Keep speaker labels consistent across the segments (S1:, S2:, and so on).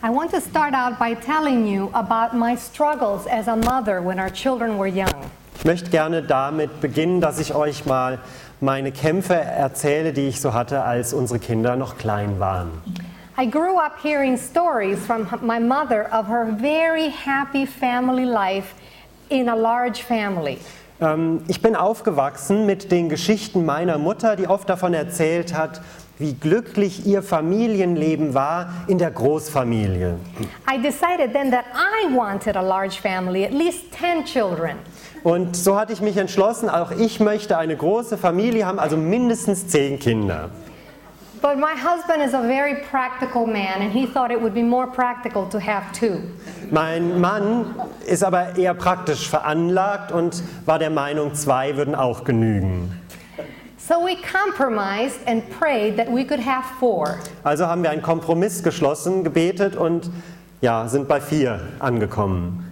S1: I want to start out by telling you about my struggles as a mother when our children were young.
S2: Ich möchte gerne damit beginnen, dass ich euch mal meine Kämpfe erzähle, die ich so hatte, als unsere Kinder noch klein waren.
S1: I grew up hearing stories from my mother of her very happy family life in a large family.
S2: Ich bin aufgewachsen mit den Geschichten meiner Mutter, die oft davon erzählt hat, wie glücklich ihr Familienleben war in der Großfamilie.
S1: I decided then that I wanted a large family, at least 10 children.
S2: Und so hatte ich mich entschlossen, auch ich möchte eine große Familie haben, also mindestens 10 Kinder.
S1: But my husband is a very practical man and he thought it would be more practical to have 2.
S2: Mein Mann ist aber eher praktisch veranlagt und war der Meinung, 2 würden auch genügen.
S1: So we compromised and prayed that we could have 4.
S2: Also haben wir einen Kompromiss geschlossen, gebetet und ja, sind bei 4 angekommen.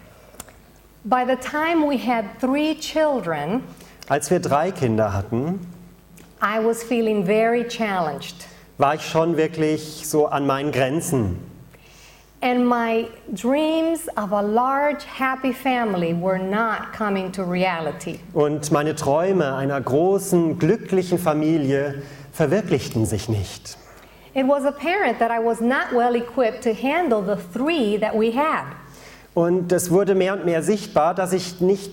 S1: By the time we had 3 children,
S2: Als wir 3 Kinder hatten,
S1: I was feeling very challenged.
S2: war ich schon wirklich so an meinen Grenzen.
S1: And my dreams of a large, happy family were not coming to reality.
S2: Und meine Träume einer großen, glücklichen Familie verwirklichten sich nicht.
S1: It was apparent that I was not well equipped to handle the 3 that we had.
S2: Und es wurde mehr und mehr sichtbar, dass ich nicht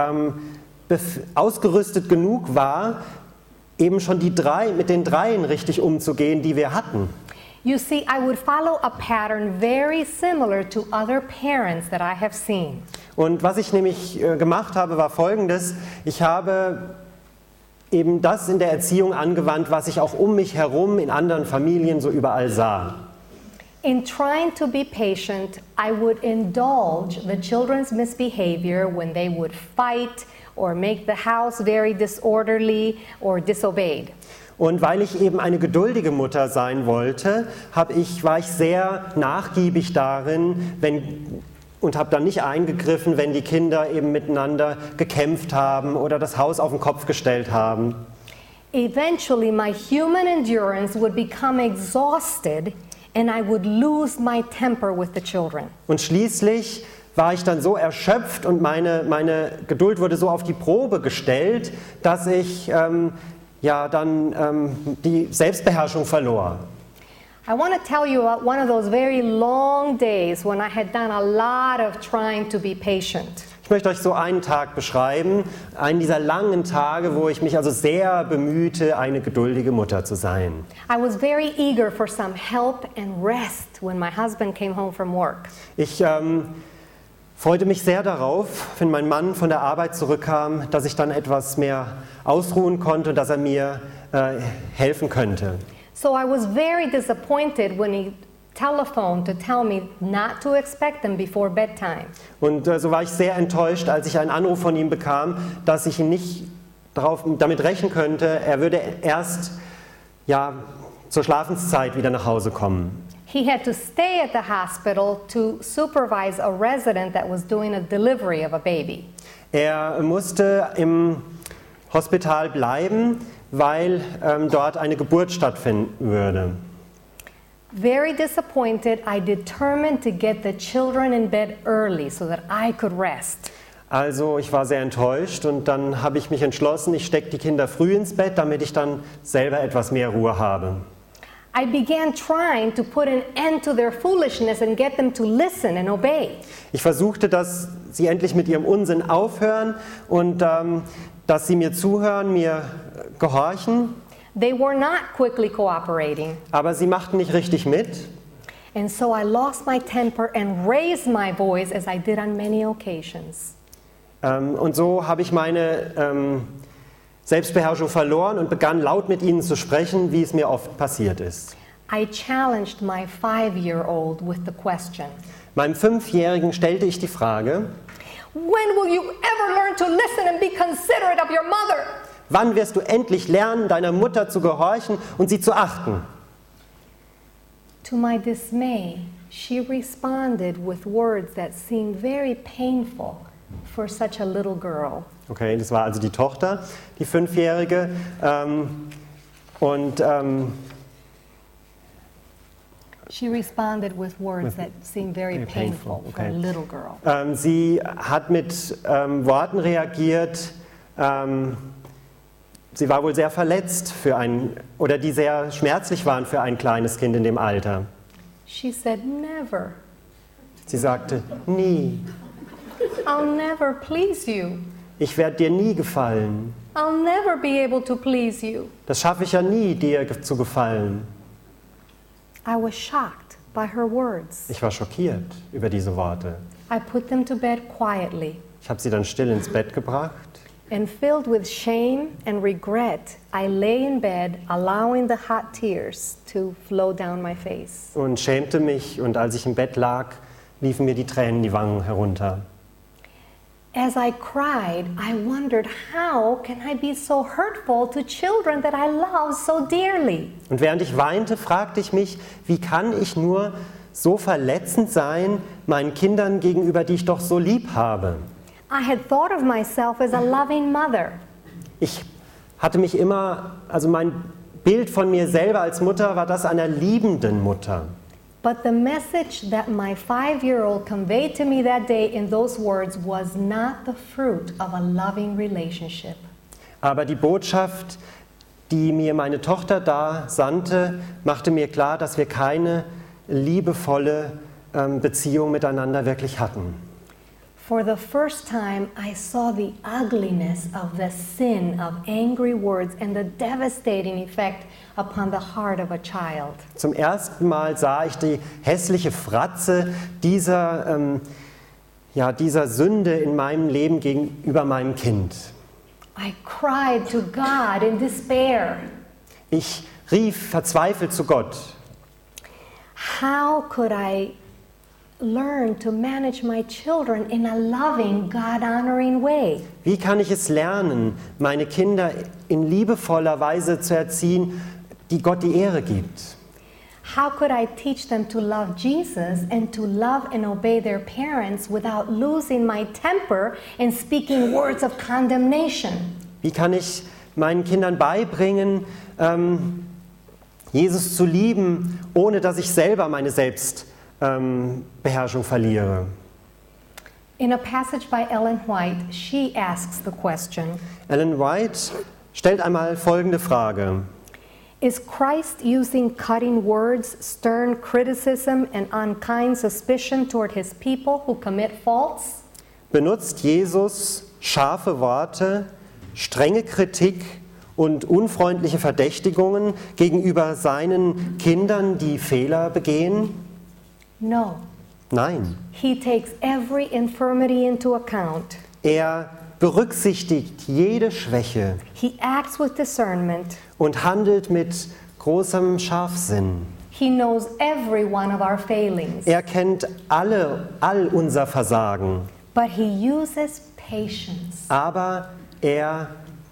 S2: ausgerüstet genug war, eben schon mit den 3 richtig umzugehen, die wir hatten.
S1: You see, I would follow a pattern very similar to other parents that I have seen.
S2: Und was ich nämlich gemacht habe, war Folgendes. Ich habe eben das in der Erziehung angewandt, was ich auch um mich herum in anderen Familien so überall sah.
S1: In trying to be patient, I would indulge the children's misbehavior when they would fight or make the house very disorderly or disobeyed.
S2: Und weil ich eben eine geduldige Mutter sein wollte, war ich sehr nachgiebig darin und habe dann nicht eingegriffen, wenn die Kinder eben miteinander gekämpft haben oder das Haus auf den Kopf gestellt haben.
S1: Eventually, my human endurance would become exhausted and I would lose my temper with the children.
S2: Und schließlich war ich dann so erschöpft und meine Geduld wurde so auf die Probe gestellt, dass ich die Selbstbeherrschung verlor.
S1: I want to tell you about one of those very long days when I had done a lot of trying to be patient.
S2: Ich möchte euch so einen Tag beschreiben, einen dieser langen Tage, wo ich mich also sehr bemühte, eine geduldige Mutter zu sein.
S1: I was very eager for some help and rest when my husband came home from work.
S2: Ich freute mich sehr darauf, wenn mein Mann von der Arbeit zurückkam, dass ich dann etwas mehr ausruhen konnte und dass er mir helfen könnte.
S1: So I was very disappointed when he telephoned to tell me not to expect them before bedtime.
S2: Und so war ich sehr enttäuscht, als ich einen Anruf von ihm bekam, dass ich ihn nicht damit rechnen könnte, er würde erst zur Schlafenszeit wieder nach Hause kommen.
S1: He had to stay at the hospital to supervise a resident that was doing a delivery of a baby.
S2: Er musste im Hospital bleiben, weil dort eine Geburt stattfinden würde.
S1: Very disappointed, I determined to get the children in bed early so that I could rest.
S2: Also ich war sehr enttäuscht und dann habe ich mich entschlossen, ich stecke die Kinder früh ins Bett, damit ich dann selber etwas mehr Ruhe habe.
S1: I began trying to put an end to their foolishness and get them to listen and obey.
S2: Ich versuchte, dass sie endlich mit ihrem Unsinn aufhören und dass sie mir zuhören, mir gehorchen.
S1: They were not quickly cooperating.
S2: Aber sie machten nicht richtig mit.
S1: And so I lost my temper and raised my voice as I did on many occasions.
S2: Und so habe ich meine Selbstbeherrschung verloren und begann laut mit ihnen zu sprechen, wie es mir oft passiert ist.
S1: I challenged my 5-year-old with the question.
S2: Meinem 5-Jährigen stellte ich die Frage:
S1: When will you ever learn to listen and be considerate of your mother?
S2: Wann wirst du endlich lernen, deiner Mutter zu gehorchen und sie zu achten?
S1: To my dismay, she responded with words that seemed very painful for such a little girl.
S2: Okay, das war also die Tochter, die 5-Jährige.
S1: She responded with words that seemed very painful for a little girl.
S2: Sie hat mit Worten reagiert, sie war wohl sehr verletzt oder die sehr schmerzlich waren für ein kleines Kind in dem Alter.
S1: She said, "Never.
S2: Sie sagte, nie,
S1: I'll never please you.
S2: ich werde dir nie gefallen.
S1: I'll never be able to please you."
S2: Das schaffe ich ja nie, dir zu gefallen.
S1: I was shocked by her words.
S2: Ich war schockiert über diese Worte.
S1: I put them to bed quietly,
S2: Ich habe sie dann still ins Bett gebracht.
S1: and filled with shame and regret, I lay in bed, allowing the hot tears to flow down my face.
S2: Und schämte mich, und als ich im Bett lag, liefen mir die Tränen die Wangen herunter.
S1: As I cried, I wondered, how can I be so hurtful to children that I love so dearly?
S2: Und während ich weinte, fragte ich mich, wie kann ich nur so verletzend sein meinen Kindern gegenüber, die ich doch so lieb habe?
S1: I had thought of myself as a loving mother.
S2: Ich hatte mich immer, also mein Bild von mir selber als Mutter war das einer liebenden Mutter.
S1: But the message that my 5-year-old conveyed to me that day in those words was not the fruit of a loving relationship.
S2: Aber die Botschaft, die mir meine Tochter da sandte, machte mir klar, dass wir keine liebevolle Beziehung miteinander wirklich hatten.
S1: For the first time, I saw the ugliness of the sin of angry words and the devastating effect upon the heart of a child.
S2: Zum ersten Mal sah ich die hässliche Fratze dieser Sünde in meinem Leben gegenüber meinem Kind.
S1: I cried to God in despair.
S2: Ich rief verzweifelt zu Gott.
S1: How could I learn to manage my children in a loving, God-honoring way?
S2: Wie kann ich es lernen, meine Kinder in liebevoller Weise zu erziehen, die Gott die Ehre gibt?
S1: How could I teach them to love Jesus and to love and obey their parents without losing my temper and speaking words of condemnation?
S2: Wie kann ich meinen Kindern beibringen, Jesus zu lieben, ohne dass ich selber meine Selbstbeherrschung verliere?
S1: In a passage by Ellen White, she asks the question,
S2: Ellen White stellt einmal folgende Frage.
S1: is Christ using cutting words, stern criticism, and unkind suspicion toward his people who commit faults?
S2: Benutzt Jesus scharfe Worte, strenge Kritik und unfreundliche Verdächtigungen gegenüber seinen Kindern, die Fehler begehen?
S1: No.
S2: Nein.
S1: He takes every infirmity into account.
S2: Er berücksichtigt jede Schwäche
S1: He acts with discernment.
S2: und handelt mit großem Scharfsinn.
S1: He knows every one of our failings.
S2: Er kennt all unser Versagen,
S1: But he uses patience.
S2: aber er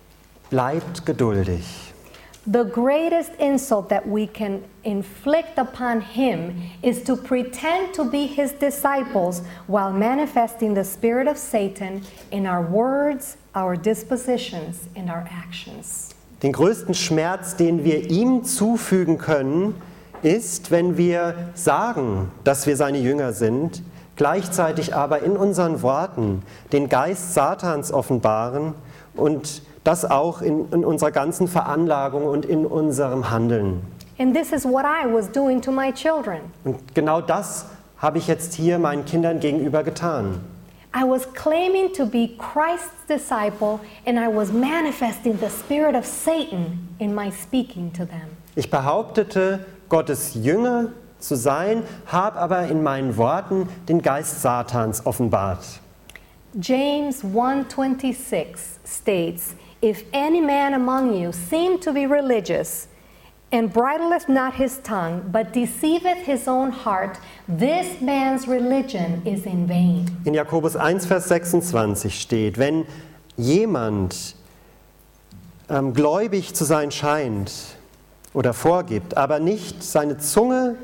S2: bleibt geduldig.
S1: The greatest insult that we can inflict upon him is to pretend to be his disciples while manifesting the spirit of Satan in our words, our dispositions, and our actions.
S2: Den größten Schmerz, den wir ihm zufügen können, ist, wenn wir sagen, dass wir seine Jünger sind, gleichzeitig aber in unseren Worten den Geist Satans offenbaren und das auch in unserer ganzen Veranlagung und in unserem Handeln.
S1: And this is what I was doing to my children.
S2: Und genau das habe ich jetzt hier meinen Kindern gegenüber getan.
S1: I was claiming to be Christ's disciple, and I was manifesting the spirit of Satan in my speaking to them.
S2: Ich behauptete, Gottes Jünger zu sein, habe aber in meinen Worten den Geist Satans offenbart.
S1: James 1:26 states, "If any man among you seem to be religious, and bridleth not his tongue, but deceiveth his own heart, this man's religion is in vain."
S2: In Jakobus 1, Vers 26 steht, wenn jemand gläubig zu sein scheint oder vorgibt, aber nicht seine Zunge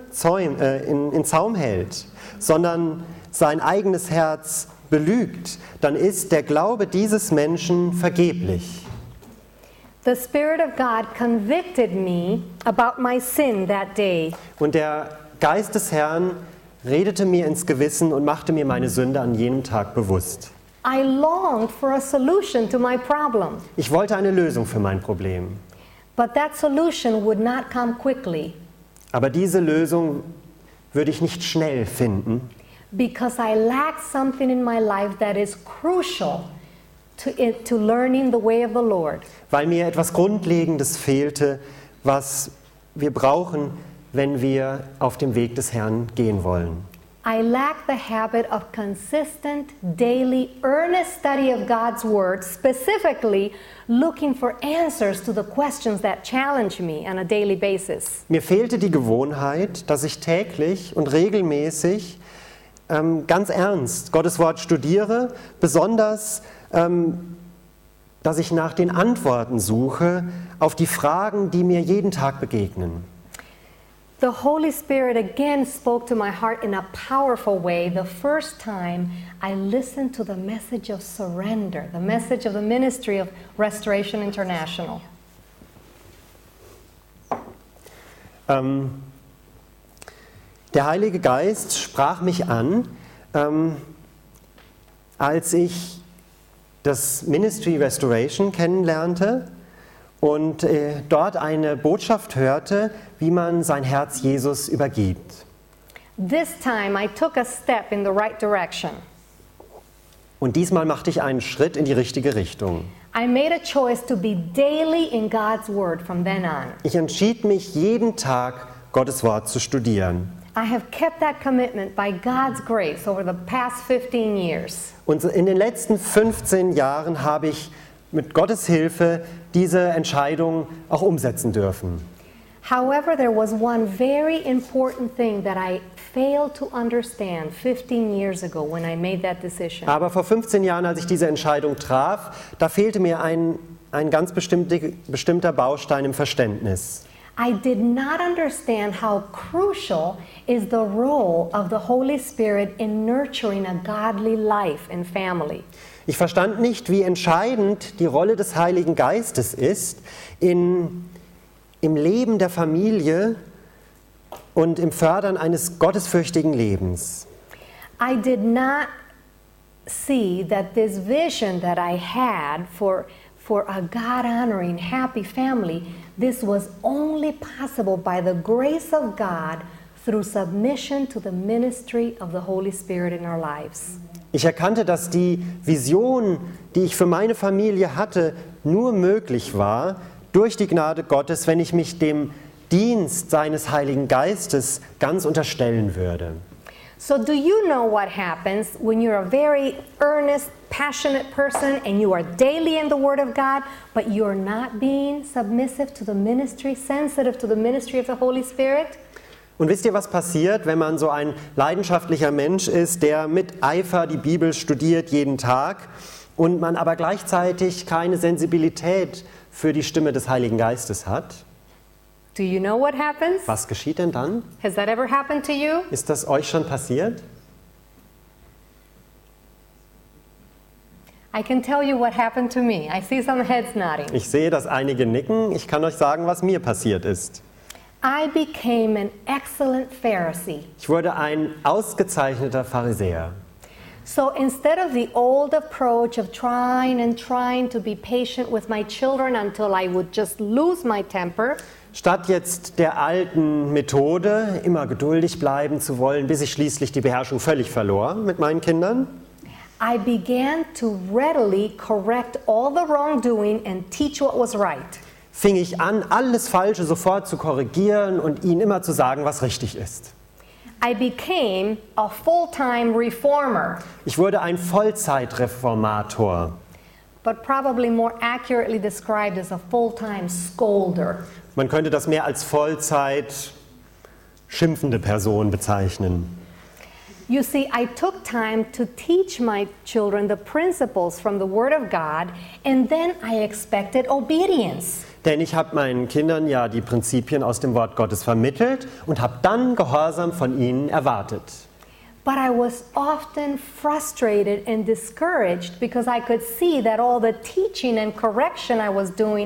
S2: in Zaum hält, sondern sein eigenes Herz belügt, dann ist der Glaube dieses Menschen vergeblich.
S1: The Spirit of God convicted me about my sin that day.
S2: Und der Geist des Herrn redete mir ins Gewissen und machte mir meine Sünde an jenem Tag bewusst.
S1: I longed for a solution to my problem,
S2: Ich wollte eine Lösung für mein Problem.
S1: but that solution would not come quickly
S2: Aber diese Lösung würde ich nicht schnell finden,
S1: because I lacked something in my life that is crucial to learning the way of the Lord.
S2: weil mir etwas Grundlegendes fehlte, was wir brauchen, wenn wir auf dem Weg des Herrn gehen wollen.
S1: I lacked the habit of consistent, daily, earnest study of God's Word, specifically looking for answers to the questions that challenge me on a daily basis.
S2: Mir fehlte die Gewohnheit, dass ich täglich und regelmäßig ganz ernst Gottes Wort studiere, besonders dass ich nach den Antworten suche auf die Fragen, die mir jeden Tag begegnen.
S1: The Holy Spirit again spoke to my heart in a powerful way the first time I listened to the message of surrender, the message of the Ministry of Restoration International.
S2: Der Heilige Geist sprach mich an, als ich das Ministry Restoration kennenlernte und dort eine Botschaft hörte, wie man sein Herz Jesus übergibt.
S1: This time I took a step in the right direction.
S2: Und diesmal machte ich einen Schritt in die richtige Richtung.
S1: I made a choice to be daily in God's Word from then on.
S2: Ich entschied mich, jeden Tag Gottes Wort zu studieren.
S1: I have kept that commitment by God's grace over the past 15 years.
S2: Und in den letzten 15 Jahren habe ich mit Gottes Hilfe diese Entscheidung auch umsetzen dürfen.
S1: However, there was one very important thing that I failed to understand 15 years ago when I made that decision.
S2: Aber vor 15 Jahren, als ich diese Entscheidung traf, da fehlte mir ein ganz bestimmter Baustein im Verständnis.
S1: I did not understand how crucial is the role of the Holy Spirit in nurturing a godly life and family.
S2: Ich verstand nicht, wie entscheidend die Rolle des Heiligen Geistes ist im Leben der Familie und im Fördern eines gottesfürchtigen Lebens.
S1: I did not see that this vision that I had for a God-honoring, happy family, this was only possible by the grace of God through submission to the ministry of the Holy Spirit in our lives.
S2: Ich erkannte, dass die Vision, die ich für meine Familie hatte, nur möglich war durch die Gnade Gottes, wenn ich mich dem Dienst seines Heiligen Geistes ganz unterstellen würde.
S1: So do you know what happens when you're a very earnest, passionate person and you are daily in the Word of God, but you're not being submissive to the ministry, sensitive to the ministry of the Holy Spirit?
S2: Und wisst ihr, was passiert, wenn man so ein leidenschaftlicher Mensch ist, der mit Eifer die Bibel studiert jeden Tag und man aber gleichzeitig keine Sensibilität für die Stimme des Heiligen Geistes hat?
S1: Do you know what happens?
S2: Was geschieht denn dann?
S1: Has that ever happened to you?
S2: Ist das euch schon passiert?
S1: I can tell you what happened to me. I see some heads nodding.
S2: Ich sehe, dass einige nicken. Ich kann euch sagen, was mir passiert ist.
S1: I became an excellent Pharisee.
S2: Ich wurde ein ausgezeichneter Pharisäer.
S1: So instead of the old approach of trying to be patient with my children until I would just lose my temper,
S2: Statt jetzt der alten Methode, immer geduldig bleiben zu wollen, bis ich schließlich die Beherrschung völlig verlor mit meinen Kindern,
S1: I began to readily correct all the wrongdoing and teach what was right.
S2: fing ich an, alles Falsche sofort zu korrigieren und ihnen immer zu sagen, was richtig ist.
S1: I became a full-time reformer,
S2: Ich wurde ein Vollzeitreformator.
S1: but probably more accurately described as a full-time scolder.
S2: Man könnte das mehr als Vollzeit schimpfende Person bezeichnen.
S1: You see, I took time to teach my children the principles from the Word of God, and then I expected obedience.
S2: Denn ich habe meinen Kindern ja die Prinzipien aus dem Wort Gottes vermittelt und habe dann Gehorsam von ihnen erwartet.
S1: But I was often frustrated and discouraged because I could see that all the teaching and correction I was doing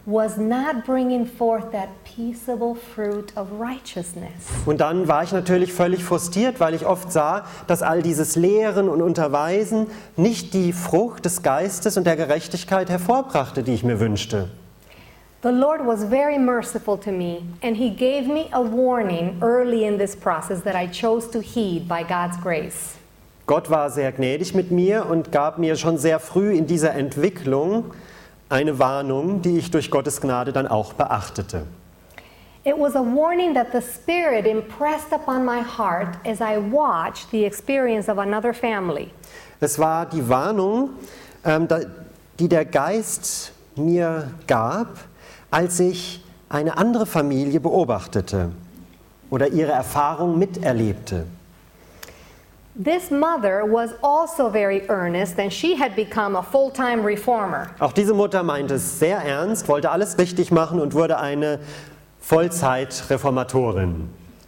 S1: was not bringing forth that peaceable fruit of righteousness.
S2: Und dann war ich natürlich völlig frustriert, weil ich oft sah, dass all dieses Lehren und Unterweisen nicht die Frucht des Geistes und der Gerechtigkeit hervorbrachte, die ich mir wünschte.
S1: The Lord was very merciful to me, and He gave me a warning early in this process that I chose to heed by God's grace.
S2: Gott war sehr gnädig mit mir und gab mir schon sehr früh in dieser Entwicklung eine Warnung, die ich durch Gottes Gnade dann auch beachtete.
S1: It was a warning that the Spirit impressed upon my heart as I watched the experience of another family.
S2: Es war die Warnung, die der Geist mir gab, als ich eine andere Familie beobachtete oder ihre Erfahrung miterlebte.
S1: This mother was also very earnest, and she had become a full-time reformer.
S2: Auch diese Mutter meinte es sehr ernst, wollte alles richtig machen und wurde eine Vollzeit-Reformatorin.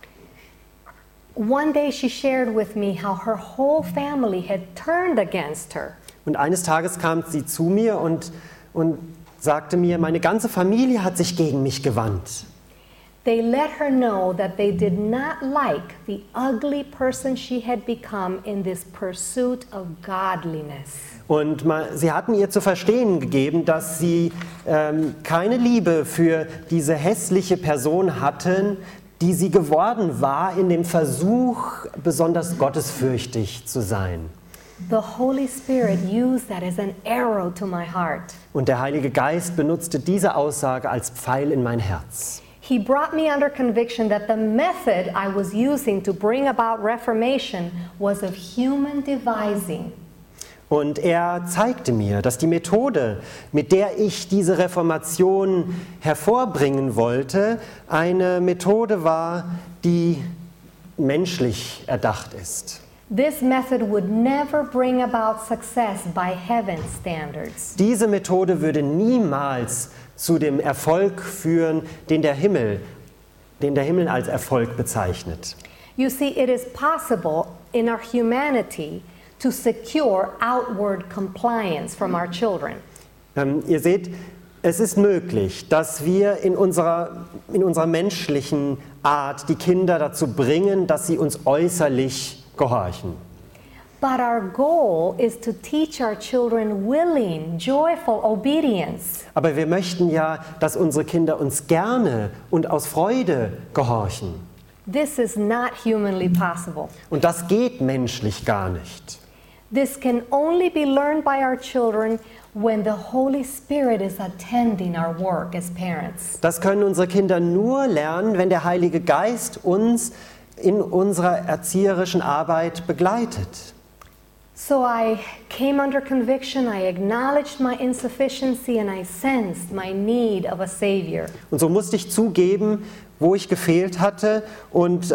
S1: One day she shared with me how her whole family had turned against her.
S2: Und eines Tages kam sie zu mir und sagte mir, meine ganze Familie hat sich gegen mich gewandt.
S1: They let her know that they did not like the ugly person she had become in this pursuit of godliness.
S2: Und sie hatten ihr zu verstehen gegeben, dass sie keine Liebe für diese hässliche Person hatten, die sie geworden war in dem Versuch, besonders gottesfürchtig zu sein.
S1: The Holy Spirit used that as an arrow to my heart.
S2: Und der Heilige Geist benutzte diese Aussage als Pfeil in mein Herz.
S1: He brought me under conviction that the method I was using to bring about reformation was of human devising.
S2: Und er zeigte mir, dass die Methode, mit der ich diese Reformation hervorbringen wollte, eine Methode war, die menschlich erdacht ist.
S1: This method would never bring about success by heaven's standards.
S2: Diese Methode würde niemals zu dem Erfolg führen, den der Himmel als Erfolg bezeichnet.
S1: You see, it is possible in our humanity to secure outward compliance from our children.
S2: Ihr seht, es ist möglich, dass wir in unserer menschlichen Art die Kinder dazu bringen, dass sie uns äußerlich gehorchen.
S1: But our goal is to teach our children willing, joyful obedience.
S2: Aber wir möchten ja, dass unsere Kinder uns gerne und aus Freude gehorchen.
S1: This is not humanly possible.
S2: Und das geht menschlich gar nicht.
S1: This can only be learned by our children when the Holy Spirit is attending our work as parents.
S2: Das können unsere Kinder nur lernen, wenn der Heilige Geist uns in unserer erzieherischen Arbeit begleitet.
S1: So I came under conviction, I acknowledged my insufficiency, and I sensed my need of a Savior.
S2: Und so musste ich zugeben, wo ich gefehlt hatte und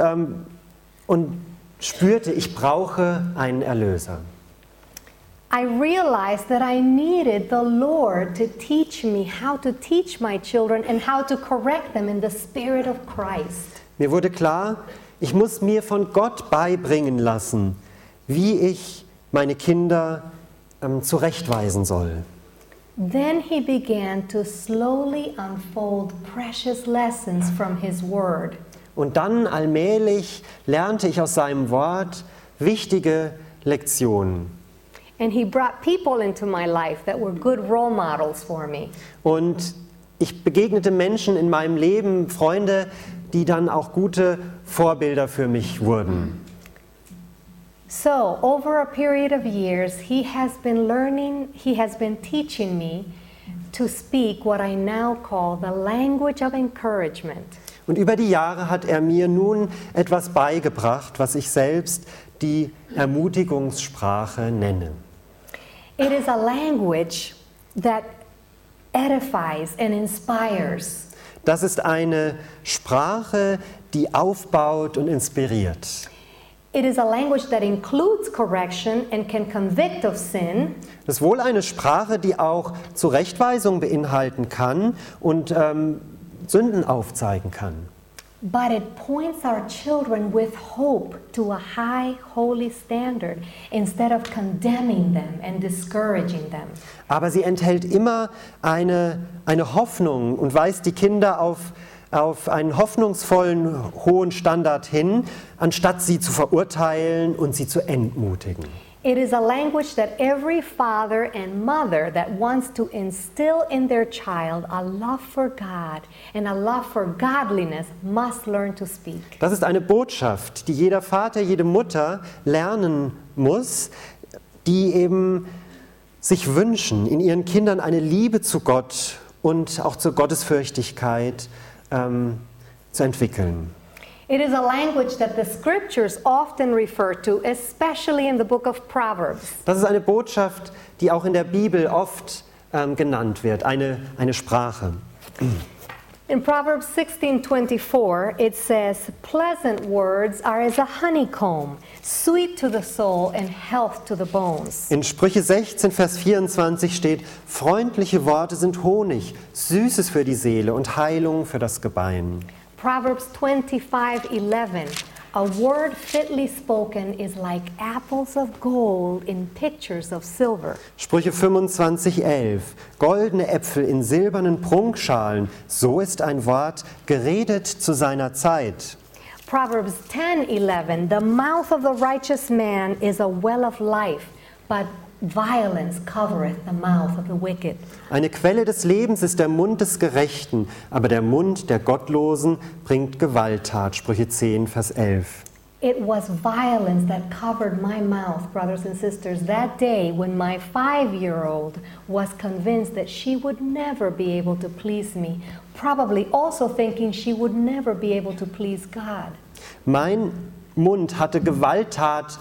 S2: spürte, ich brauche einen Erlöser.
S1: I realized that I needed the Lord to teach me how to teach my children and how to correct them in the Spirit of Christ.
S2: Mir wurde klar, ich muss mir von Gott beibringen lassen, wie ich meine Kinder zurechtweisen soll.
S1: Then he began to slowly unfold precious lessons from his word.
S2: Und dann allmählich lernte ich aus seinem Wort wichtige Lektionen.
S1: And he brought people into my life that were good role models for me.
S2: Und ich begegnete Menschen in meinem Leben, Freunde, die dann auch gute Vorbilder für mich wurden.
S1: So, over a period of years, he has been teaching me to speak what I now call the language of encouragement.
S2: Und über die Jahre hat er mir nun etwas beigebracht, was ich selbst die Ermutigungssprache nenne.
S1: It is a language that edifies and inspires.
S2: Das ist eine Sprache, die aufbaut und inspiriert.
S1: It is a language that includes correction and can convict of sin.
S2: Das ist wohl eine Sprache, die auch Zurechtweisung beinhalten kann und Sünden aufzeigen kann.
S1: but it points our children with hope to a high, holy standard instead of condemning them and discouraging them.
S2: Aber sie enthält immer eine Hoffnung und weist die Kinder auf einen hoffnungsvollen, hohen Standard hin, anstatt sie zu verurteilen und sie zu entmutigen.
S1: It is a language that every father and mother that wants to instill in their child a love for God and a love for godliness must learn to speak.
S2: Das ist eine Botschaft, die jeder Vater, jede Mutter lernen muss, die eben sich wünschen, in ihren Kindern eine Liebe zu Gott und auch zur Gottesfürchtigkeit zu entwickeln.
S1: It is a language that the scriptures often refer to, especially in the book of Proverbs.
S2: Das ist eine Botschaft, die auch in der Bibel oft genannt wird, eine Sprache.
S1: In Proverbs 16:24, it says, "Pleasant words are as a honeycomb, sweet to the soul and health to the bones."
S2: In Sprüche 16, Vers 24 steht, freundliche Worte sind Honig, Süßes für die Seele und Heilung für das Gebein.
S1: Proverbs 25:11, "A word fitly spoken is like apples of gold in pictures of silver."
S2: Sprüche 25,11. Goldene Äpfel in silbernen Prunkschalen, so ist ein Wort geredet zu seiner Zeit.
S1: Proverbs 10:11, "The mouth of the righteous man is a well of life, but violence covereth the mouth of the wicked."
S2: Eine Quelle des Lebens ist der Mund des Gerechten, aber der Mund der Gottlosen bringt Gewalttat. Sprüche 10, Vers 11.
S1: It was violence that covered my mouth, brothers and sisters, that day when my 5-year-old was convinced that she would never be able to please me, probably also thinking she would never be able to please God.
S2: Mein Mund hatte Gewalttat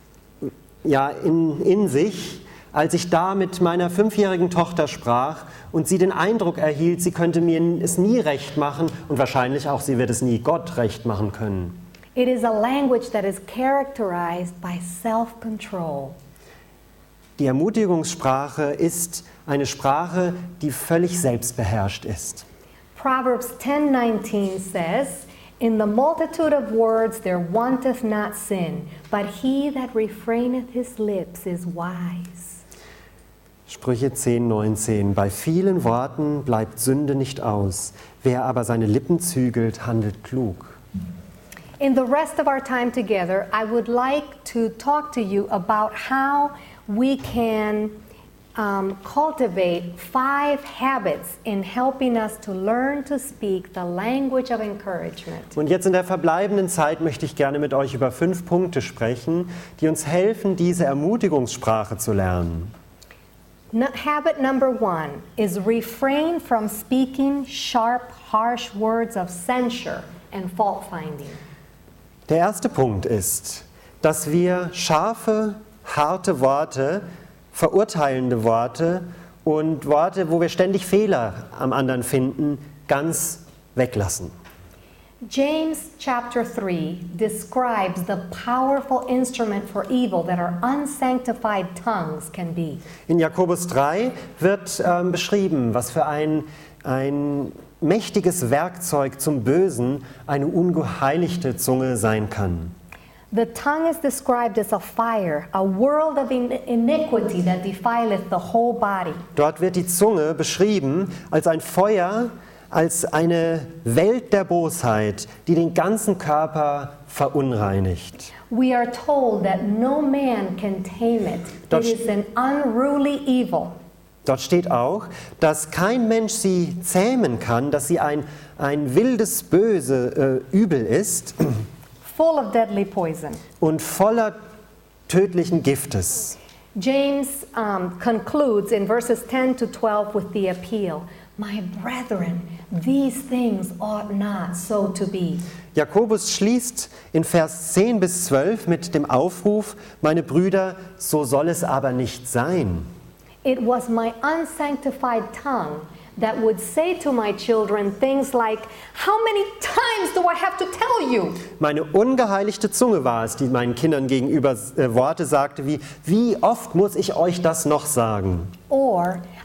S2: in sich, als ich da mit meiner 5-jährigen Tochter sprach und sie den Eindruck erhielt, sie könnte mir es nie recht machen und wahrscheinlich auch, sie wird es nie Gott recht machen können.
S1: It is a language that is characterized by self-control.
S2: Die Ermutigungssprache ist eine Sprache, die völlig selbstbeherrscht ist.
S1: Proverbs 10:19 says, "In the multitude of words there wanteth not sin, but he that refraineth his lips is wise."
S2: Sprüche 10, 19. Bei vielen Worten bleibt Sünde nicht aus. Wer aber seine Lippen zügelt, handelt klug.
S1: In the rest of our time together, I would like to talk to you about how we can cultivate 5 habits in helping us to learn to speak the language of encouragement.
S2: Und jetzt in der verbleibenden Zeit möchte ich gerne mit euch über 5 Punkte sprechen, die uns helfen, diese Ermutigungssprache zu lernen.
S1: Habit number 1 is refrain from speaking sharp, harsh words of censure and fault finding.
S2: Der erste Punkt ist, dass wir scharfe, harte Worte, verurteilende Worte und Worte, wo wir ständig Fehler am anderen finden, ganz weglassen.
S1: James chapter 3 describes the powerful instrument for evil that our unsanctified tongues can be.
S2: In Jakobus 3 wird beschrieben, was für ein mächtiges Werkzeug zum Bösen eine ungeheiligte Zunge sein kann.
S1: The tongue is described as a fire, a world of iniquity that defileth the whole body.
S2: Dort wird die Zunge beschrieben als ein Feuer, als eine Welt der Bosheit, die den ganzen Körper verunreinigt.
S1: We are told that no man can tame it. It is an unruly evil.
S2: Dort steht auch, dass kein Mensch sie zähmen kann, dass sie ein wildes, böse Übel ist.
S1: Full of deadly poison.
S2: Und voller tödlichen Giftes.
S1: James concludes in verses 10 to 12 with the appeal, "My brethren, these things ought not so to be."
S2: Jakobus schließt in Vers 10 bis 12 mit dem Aufruf, meine Brüder, so soll es aber nicht sein.
S1: It was my unsanctified tongue that would say to my children things like, "How many times do I have to tell you?"
S2: Meine ungeheiligte Zunge war es, die meinen Kindern gegenüber Worte sagte wie oft muss ich euch das noch sagen?
S1: Or,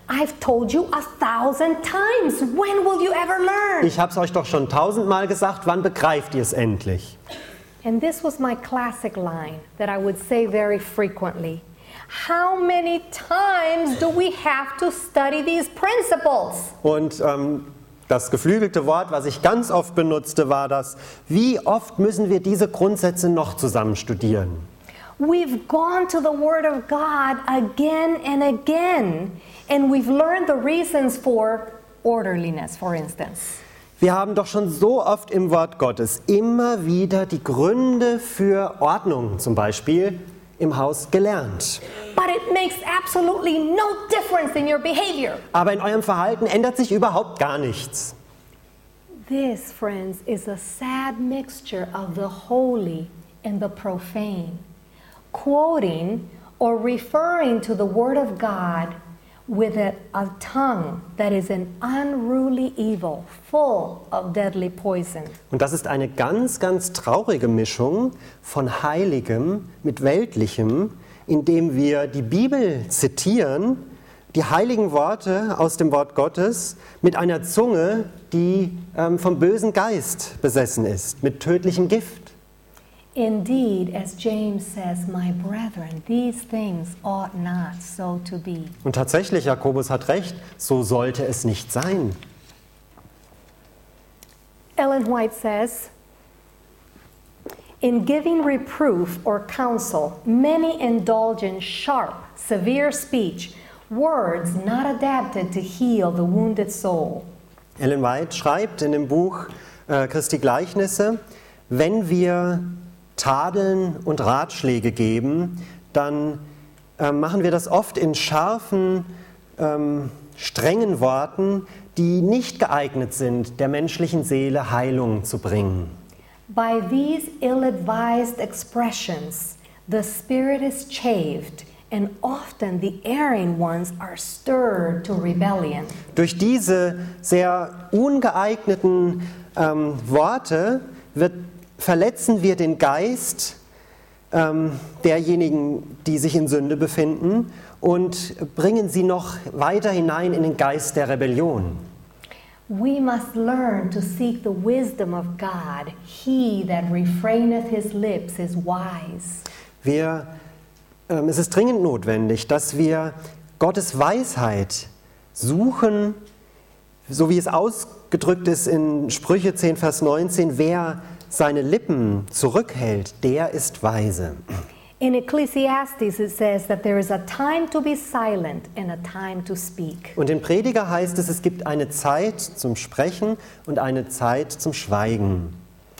S1: I've told you 1,000 times. When will you ever learn?
S2: Ich habe es euch doch schon 1000-mal gesagt, wann begreift ihr es endlich?
S1: And this was my classic line that I would say very frequently. How many times do we have to study these principles?
S2: Und das geflügelte Wort, was ich ganz oft benutzte, war das: Wie oft müssen wir diese Grundsätze noch zusammen studieren?
S1: We've gone to the Word of God again and again, and we've learned the reasons for orderliness, for instance.
S2: Wir haben doch schon so oft im Wort Gottes immer wieder die Gründe für Ordnung zum Beispiel im Haus gelernt.
S1: But it makes absolutely no difference in your behavior.
S2: Aber in eurem Verhalten ändert sich überhaupt gar nichts.
S1: This, friends, is a sad mixture of the holy and the profane. Quoting or referring to the Word of God with a tongue that is an unruly evil, full of deadly poison.
S2: Und das ist eine ganz, ganz traurige Mischung von Heiligem mit Weltlichem, indem wir die Bibel zitieren, die heiligen Worte aus dem Wort Gottes, mit einer Zunge, die vom bösen Geist besessen ist, mit tödlichem Gift.
S1: Indeed, as James says, my brethren, these things ought not so to be.
S2: Und tatsächlich, Jakobus hat recht, so sollte es nicht sein.
S1: Ellen White says, in giving reproof or counsel, many indulge in sharp, severe speech, words not adapted to heal the wounded soul.
S2: Ellen White schreibt in dem Buch Christi Gleichnisse, wenn wir Tadeln und Ratschläge geben, dann machen wir das oft in scharfen, strengen Worten, die nicht geeignet sind, der menschlichen Seele Heilung zu bringen.
S1: By these ill-advised expressions, the spirit is chafed, and often the erring ones are stirred to rebellion.
S2: Durch diese sehr ungeeigneten Worte verletzen wir den Geist derjenigen, die sich in Sünde befinden, und bringen sie noch weiter hinein in den Geist der Rebellion.
S1: We must learn to seek the wisdom of God. He that refraineth his lips is wise.
S2: Es ist dringend notwendig, dass wir Gottes Weisheit suchen, so wie es ausgedrückt ist in Sprüche 10, Vers 19, wer seine Lippen zurückhält, der ist weise.
S1: In Ecclesiastes it says that there is a time to be silent and a time to speak.
S2: Und in Prediger heißt es, es gibt eine Zeit zum Sprechen und eine Zeit zum Schweigen.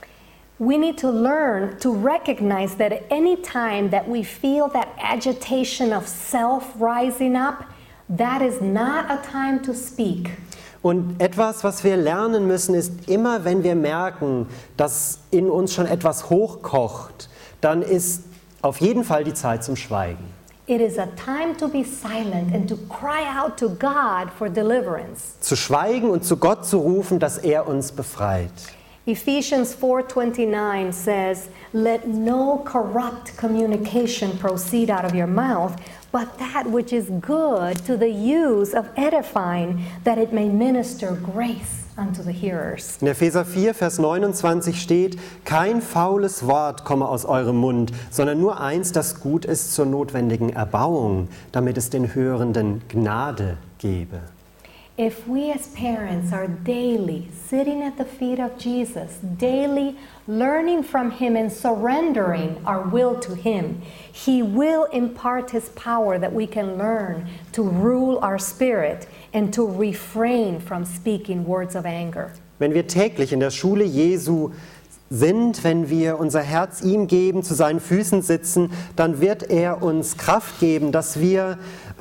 S1: We need to learn to recognize that at any time that we feel that agitation of self rising up, that is not a time to speak.
S2: Und etwas, was wir lernen müssen, ist immer, wenn wir merken, dass in uns schon etwas hochkocht, dann ist auf jeden Fall die Zeit zum Schweigen.
S1: It is a time to be silent and to cry out to God for deliverance.
S2: Zu schweigen und zu Gott zu rufen, dass er uns befreit.
S1: Ephesians 4:29 says, "Let no corrupt communication proceed out of your mouth, but that which is good to the use of edifying, that it may minister grace unto the hearers."
S2: In Epheser 4, Vers 29 steht, kein faules Wort komme aus eurem Mund, sondern nur eins, das gut ist zur notwendigen Erbauung, damit es den Hörenden Gnade gebe.
S1: If we as parents are daily sitting at the feet of Jesus, daily learning from him and surrendering our will to him, he will impart his power that we can learn to rule our spirit and to refrain from speaking words of anger.
S2: Wenn wir täglich in der Schule Jesu sind, wenn wir unser Herz ihm geben, zu seinen Füßen sitzen, dann wird er uns Kraft geben, dass wir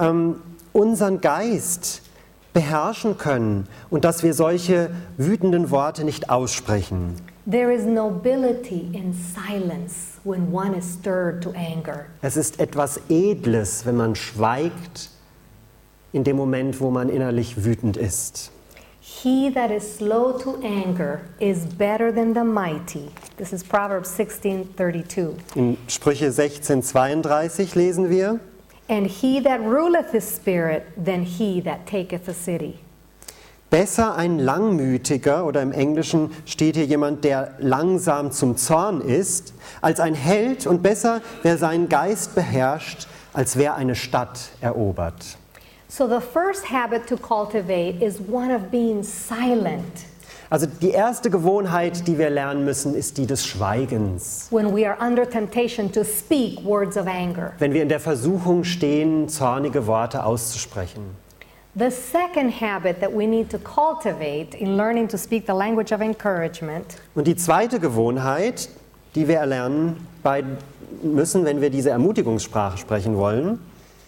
S2: unseren Geist beherrschen können und dass wir solche wütenden Worte nicht aussprechen.
S1: There is nobility in silence when one is stirred to anger.
S2: Es ist etwas Edles, wenn man schweigt in dem Moment, wo man innerlich wütend ist.
S1: He that is slow to anger is better than the mighty. This is Proverbs 16:32.
S2: In Sprüche 16,32 lesen wir:
S1: and he that ruleth his spirit than he that taketh a city.
S2: Besser ein Langmütiger, oder im Englischen steht hier jemand, der langsam zum Zorn ist, als ein Held, und besser, wer seinen Geist beherrscht, als wer eine Stadt erobert.
S1: So the first habit to cultivate is one of being silent
S2: Also die erste Gewohnheit, die wir lernen müssen, ist die des Schweigens.
S1: when we are under temptation to speak words of anger.
S2: Wenn wir in der Versuchung stehen, zornige Worte auszusprechen.
S1: The second habit that we need to cultivate in learning to speak the language of encouragement
S2: Und die zweite Gewohnheit, die wir erlernen müssen, wenn wir diese Ermutigungssprache sprechen wollen,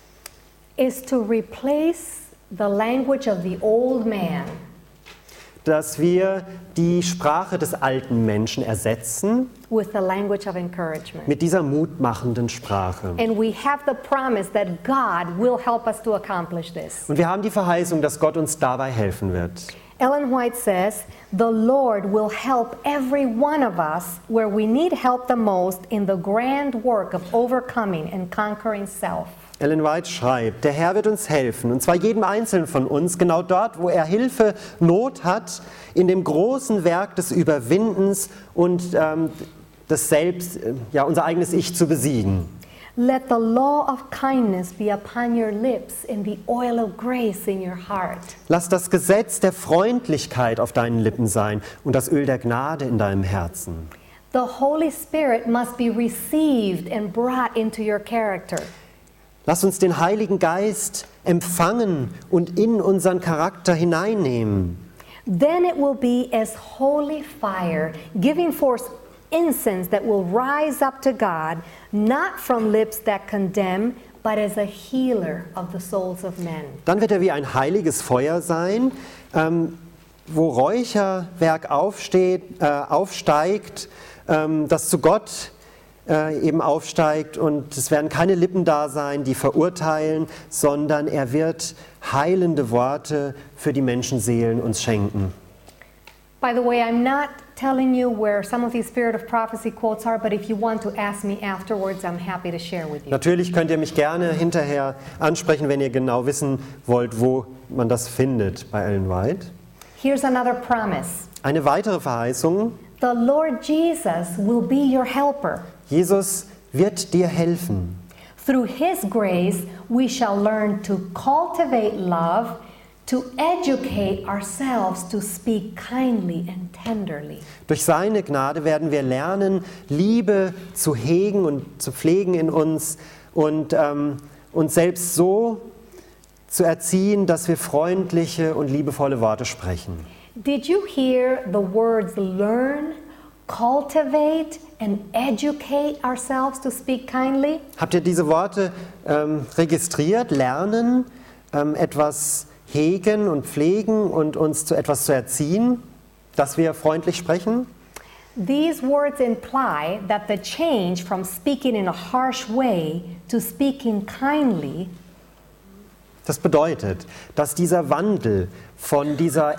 S1: is to replace the language of the old man
S2: dass wir die Sprache des alten Menschen ersetzen
S1: with the language of encouragement.
S2: mit dieser mutmachenden Sprache.
S1: And we have the promise that God will help us to accomplish this.
S2: Und wir haben die Verheißung, dass Gott uns dabei helfen wird.
S1: Ellen White says, "The Lord will help every one of us where we need help the most in the grand work of overcoming and conquering self."
S2: Ellen White schreibt, der Herr wird uns helfen, und zwar jedem Einzelnen von uns, genau dort, wo er Hilfe, Not hat, in dem großen Werk des Überwindens und des Selbst, unser eigenes Ich zu besiegen.
S1: Let the law of kindness be upon your lips and the oil of grace in your heart.
S2: Lass das Gesetz der Freundlichkeit auf deinen Lippen sein und das Öl der Gnade in deinem Herzen.
S1: The Holy Spirit must be received and brought into your character.
S2: Lass uns den Heiligen Geist empfangen und in unseren Charakter hineinnehmen.
S1: Then it will be as holy fire, giving forth incense that will rise up to God, not from lips that condemn, but as a healer of the souls of men.
S2: Dann wird er wie ein heiliges Feuer sein, wo Räucherwerk aufsteigt, das zu Gott eben aufsteigt, und es werden keine Lippen da sein, die verurteilen, sondern er wird heilende Worte für die Menschenseelen uns schenken.
S1: By the way, I'm not telling you where some of these Spirit of Prophecy quotes are, but if you want to ask me afterwards, I'm happy to share with you.
S2: Natürlich könnt ihr mich gerne hinterher ansprechen, wenn ihr genau wissen wollt, wo man das findet bei Ellen White.
S1: Here's another promise.
S2: Eine weitere Verheißung:
S1: The Lord Jesus will be your helper.
S2: Jesus wird dir helfen.
S1: Through His grace, we shall learn to cultivate love, to educate ourselves to speak kindly and tenderly.
S2: Durch seine Gnade werden wir lernen, Liebe zu hegen und zu pflegen in uns und uns selbst so zu erziehen, dass wir freundliche und liebevolle Worte sprechen.
S1: Did you hear the words learn, cultivate and educate ourselves to speak kindly?
S2: Habt ihr diese Worte registriert? Lernen, etwas hegen und pflegen und uns zu etwas zu erziehen, dass wir freundlich sprechen?
S1: These words imply that the change from speaking in a harsh way to speaking kindly
S2: Das bedeutet, dass dieser Wandel von dieser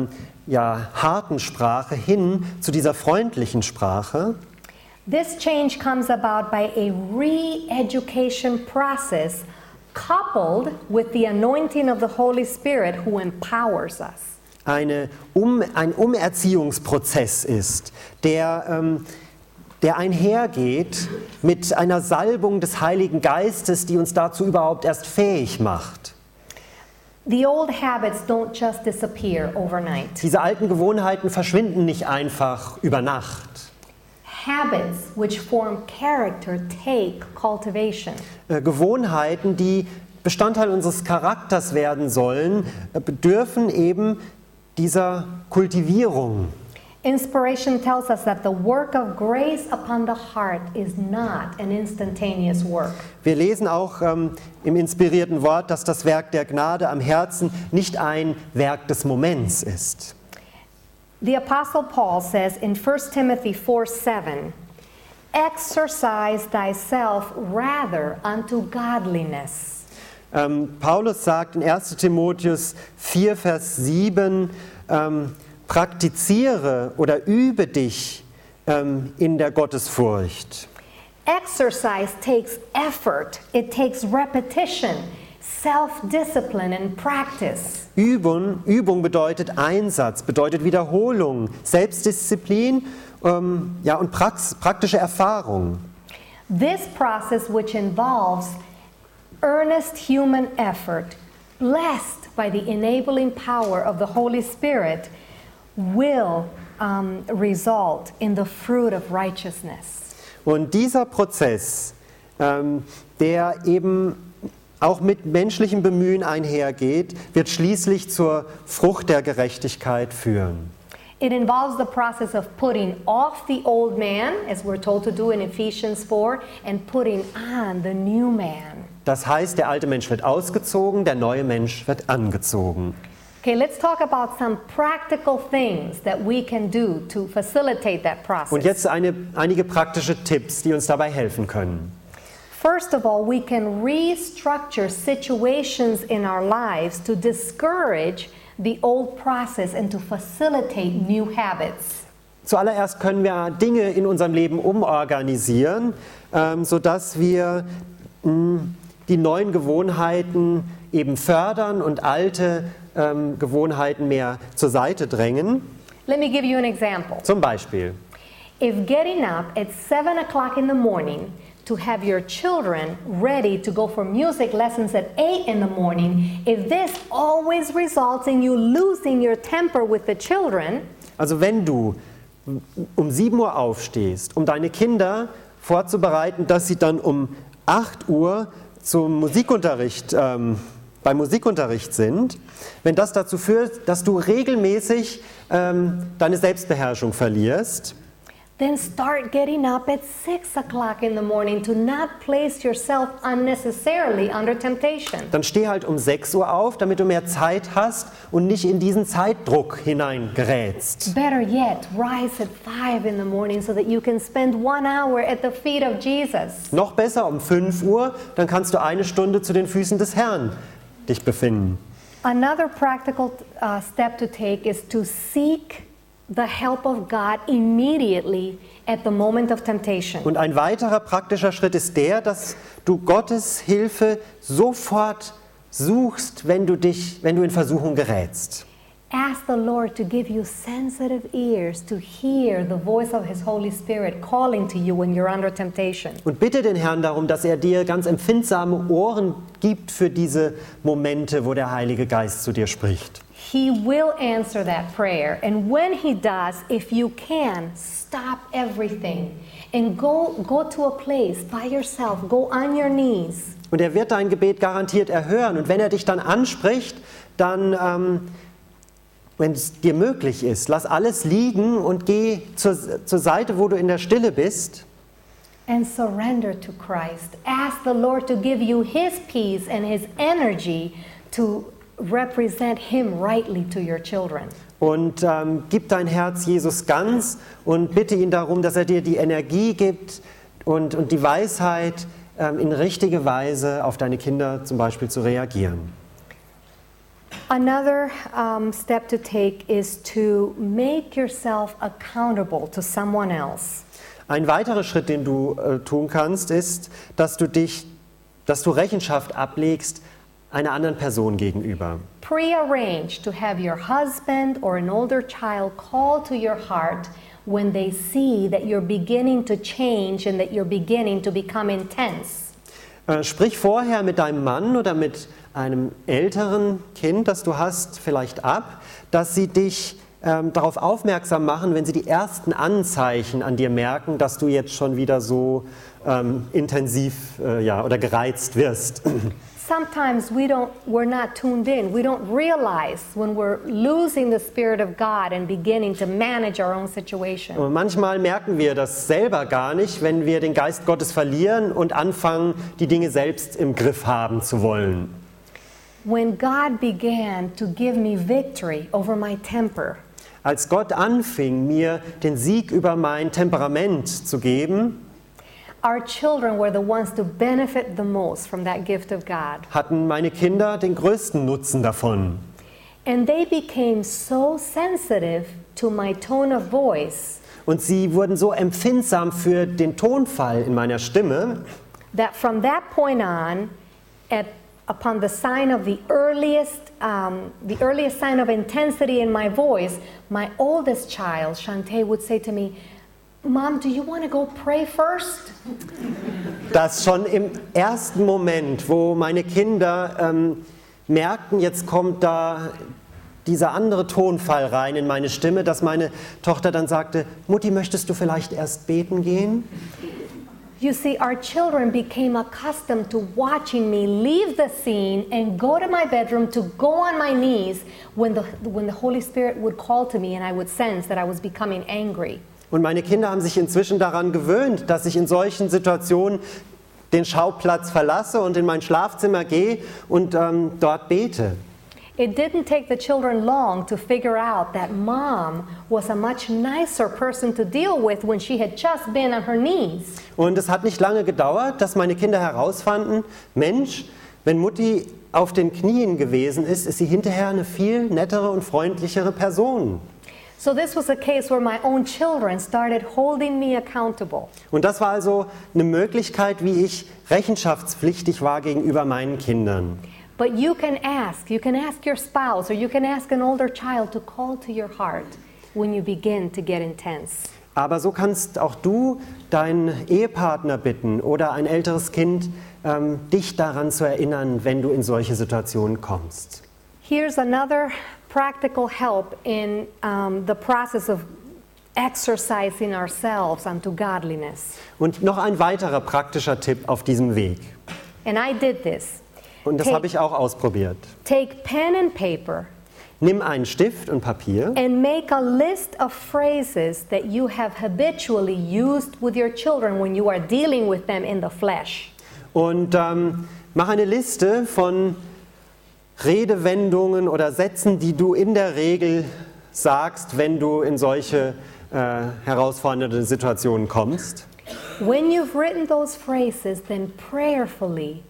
S2: harten Sprache hin zu dieser freundlichen Sprache,
S1: this change comes about by a re-education process coupled with the anointing of the Holy Spirit who empowers us.
S2: ein Umerziehungsprozess ist, der einhergeht mit einer Salbung des Heiligen Geistes, die uns dazu überhaupt erst fähig macht.
S1: The old habits don't just disappear overnight.
S2: Diese alten Gewohnheiten verschwinden nicht einfach über Nacht.
S1: Habits which form character take cultivation.
S2: Gewohnheiten, die Bestandteil unseres Charakters werden sollen, bedürfen eben dieser Kultivierung.
S1: Inspiration tells us that the work of grace upon the heart is not an instantaneous work.
S2: Wir lesen auch im inspirierten Wort, dass das Werk der Gnade am Herzen nicht ein Werk des Moments ist.
S1: The Apostle Paul says in 1 Timothy 4:7, "Exercise thyself rather unto godliness."
S2: Paulus sagt in 1. Timotheus 4, Vers 7, praktiziere oder übe dich in der Gottesfurcht.
S1: Exercise takes effort, it takes repetition, self-discipline and practice.
S2: Übung bedeutet Einsatz, bedeutet Wiederholung, Selbstdisziplin und praktische Erfahrung.
S1: This process, which involves earnest human effort, blessed by the enabling power of the Holy Spirit, will result in the fruit of righteousness.
S2: Und dieser Prozess, der eben auch mit menschlichem Bemühen einhergeht, wird schließlich zur Frucht der Gerechtigkeit führen.
S1: It involves the process of putting off the old man, as we're told to do in Ephesians 4, and putting on the new man.
S2: Das heißt, der alte Mensch wird ausgezogen, der neue Mensch wird angezogen.
S1: Okay, let's talk about some practical things that we can do to facilitate that process.
S2: Und jetzt einige praktische Tipps, die uns dabei helfen können.
S1: First of all, we can restructure situations in our lives to discourage the old process and to facilitate new habits.
S2: Zuallererst können wir Dinge in unserem Leben umorganisieren, sodass wir die neuen Gewohnheiten eben fördern und alte Gewohnheiten mehr zur Seite drängen.
S1: Let me give you an example.
S2: Zum Beispiel,
S1: If getting up at 7 o'clock in the morning to have your children ready to go for music lessons at 8 in the morning, if this always results in you losing your temper with the children,
S2: also wenn du um 7 Uhr aufstehst, um deine Kinder vorzubereiten, dass sie dann um 8 Uhr zum Musikunterricht, beim Musikunterricht sind, wenn das dazu führt, dass du regelmäßig deine Selbstbeherrschung verlierst,
S1: then start getting up at 6 o'clock in the morning to not place yourself unnecessarily under temptation.
S2: dann steh halt um 6 Uhr auf, damit du mehr Zeit hast und nicht in diesen Zeitdruck hineingerätst.
S1: Better yet, rise at 5 in the morning so that you can spend 1 hour at the feet of Jesus.
S2: Noch besser um 5 Uhr, dann kannst du 1 Stunde zu den Füßen des Herrn dich befinden.
S1: Another practical step to take is to seek the help of God immediately at the moment of temptation.
S2: Und ein weiterer praktischer Schritt ist der, dass du Gottes Hilfe sofort suchst, wenn du in Versuchung gerätst.
S1: Ask the Lord to give you sensitive ears to hear the voice of His Holy Spirit calling to you when you're under temptation.
S2: Und bitte den Herrn darum, dass er dir ganz empfindsame Ohren gibt für diese Momente, wo der Heilige Geist zu dir spricht.
S1: He will answer that prayer. And when He does, if you can, stop everything and go to a place by yourself, go on your knees.
S2: Und er wird dein Gebet garantiert erhören. Und wenn er dich dann anspricht, dann, wenn es dir möglich ist, lass alles liegen und geh zur Seite, wo du in der Stille bist.
S1: And surrender to Christ. Ask the Lord to give you His peace and His energy to represent Him rightly to your children.
S2: Und gib dein Herz Jesus ganz und bitte ihn darum, dass er dir die Energie gibt und die Weisheit, in richtige Weise auf deine Kinder zum Beispiel zu reagieren.
S1: Another step to take is to make yourself accountable to someone else.
S2: Ein weiterer Schritt, den du tun kannst, ist, dass du Rechenschaft ablegst einer anderen Person gegenüber.
S1: Prearrange to have your husband or an older child call to your heart when they see that you're beginning to change and that you're beginning to become intense.
S2: Sprich vorher mit deinem Mann oder mit einem älteren Kind, das du hast, vielleicht ab, dass sie dich darauf aufmerksam machen, wenn sie die ersten Anzeichen an dir merken, dass du jetzt schon wieder so intensiv oder gereizt wirst.
S1: Sometimes we're not tuned in. We don't realize when we're losing the Spirit of God and beginning to manage our own situation.
S2: Und manchmal merken wir das selber gar nicht, wenn wir den Geist Gottes verlieren und anfangen, die Dinge selbst im Griff haben zu wollen.
S1: When God began to give me victory over my temper,
S2: Als Gott anfing, mir den Sieg über mein Temperament zu geben,
S1: our children were the ones to benefit the most from that gift of God.
S2: hatten meine Kinder den größten Nutzen davon.
S1: And they became so sensitive to my tone of voice
S2: Und sie wurden so empfindsam für den Tonfall in meiner Stimme,
S1: that from that point on, upon the sign of the earliest sign of intensity in my voice, my oldest child, Shantae, would say to me, Mom, do you want to go pray first?
S2: dass schon im ersten Moment, wo meine Kinder merkten, jetzt kommt da dieser andere Tonfall rein in meine Stimme, dass meine Tochter dann sagte, Mutti, möchtest du vielleicht erst beten gehen?
S1: You see, our children became accustomed to watching me leave the scene and go to my bedroom to go on my knees when the Holy Spirit would call to me and I would sense that I was becoming angry.
S2: Und meine Kinder haben sich inzwischen daran gewöhnt, dass ich in solchen Situationen den Schauplatz verlasse und in mein Schlafzimmer gehe und dort bete.
S1: It didn't take the children long to figure out that Mom was a much nicer person to deal with when she had just been on her knees.
S2: Und es hat nicht lange gedauert, dass meine Kinder herausfanden, Mensch, wenn Mutti auf den Knien gewesen ist, ist sie hinterher eine viel nettere und freundlichere Person.
S1: So this was a case where my own children started holding me accountable.
S2: Und das war also eine Möglichkeit, wie ich rechenschaftspflichtig war gegenüber meinen Kindern.
S1: But you can ask your spouse or you can ask an older child to call to your heart when you begin to get intense.
S2: Aber so kannst auch du deinen Ehepartner bitten oder ein älteres Kind, dich daran zu erinnern, wenn du in solche Situationen kommst.
S1: Here's another practical help in the process of exercising ourselves unto godliness.
S2: Und noch ein weiterer praktischer Tipp auf diesem Weg.
S1: And I did this.
S2: Und das habe ich auch ausprobiert.
S1: Take pen and paper.
S2: Nimm einen Stift und Papier
S1: And make a list of phrases that you have habitually used with your children when you are dealing with them in the flesh.
S2: und mach eine Liste von Redewendungen oder Sätzen, die du in der Regel sagst, wenn du in solche herausfordernde Situationen kommst.
S1: When you've written those phrases, then prayerfully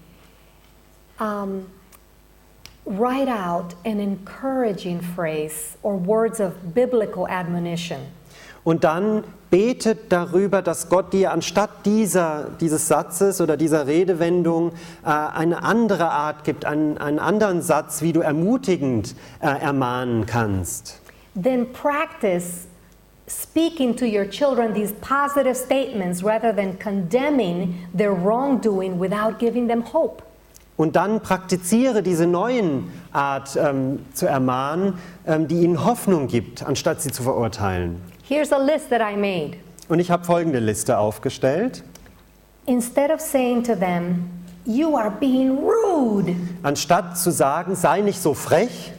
S1: write out an encouraging phrase or words of biblical admonition.
S2: Und dann betet darüber, dass Gott dir anstatt dieses Satzes oder dieser Redewendung eine andere Art gibt, einen anderen Satz, wie du ermutigend ermahnen kannst.
S1: Then practice speaking to your children these positive statements rather than condemning their wrongdoing without giving them hope.
S2: Und dann praktiziere diese neuen Art zu ermahnen, die ihnen Hoffnung gibt, anstatt sie zu verurteilen.
S1: Here's a list that I made.
S2: Und ich habe folgende Liste aufgestellt.
S1: Instead of saying to them, "You are being rude,"
S2: Anstatt zu sagen, sei nicht so frech,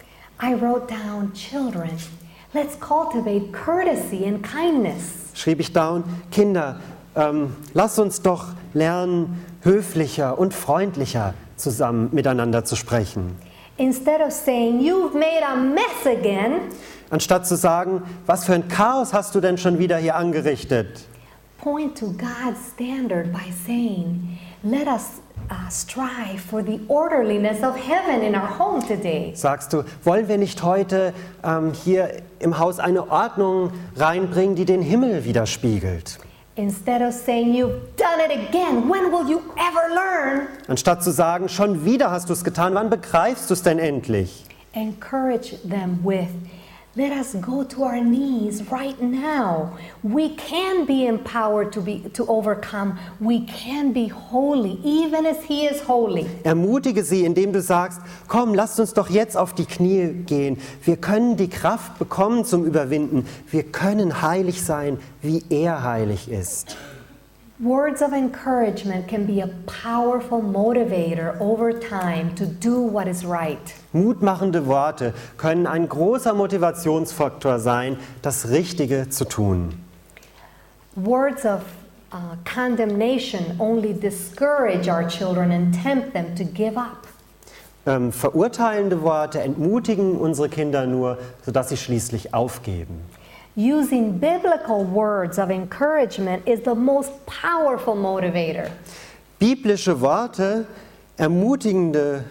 S1: I wrote down, "Children, let's cultivate courtesy and kindness."
S2: schrieb ich down, Kinder, lasst uns doch lernen, höflicher und freundlicher zusammen miteinander zu sprechen.
S1: Instead of saying, "You've made a mess again,"
S2: Anstatt zu sagen, was für ein Chaos hast du denn schon wieder hier angerichtet?
S1: point to God's standard by saying, "Let us strive for the orderliness of heaven in our home today."
S2: Sagst du, wollen wir nicht heute hier im Haus eine Ordnung reinbringen, die den Himmel widerspiegelt?
S1: Instead of saying, "You've done it again, when will you ever learn?"
S2: Anstatt zu sagen, schon wieder hast du es getan, wann begreifst du es denn endlich?
S1: Encourage them with, "Let us go to our knees right now. We can be empowered to overcome. We can be holy, even as He is holy."
S2: Ermutige sie, indem du sagst, komm, lasst uns doch jetzt auf die Knie gehen. Wir können die Kraft bekommen zum Überwinden. Wir können heilig sein, wie er heilig ist.
S1: Words of encouragement can be a powerful motivator over time to do what is right.
S2: Mutmachende Worte können ein großer Motivationsfaktor sein, das Richtige zu tun.
S1: Words of condemnation only discourage our children and tempt them to give up.
S2: Verurteilende Worte entmutigen unsere Kinder nur, sodass sie schließlich aufgeben.
S1: Using biblical words of encouragement is the most powerful motivator.
S2: Biblische Worte, ermutigende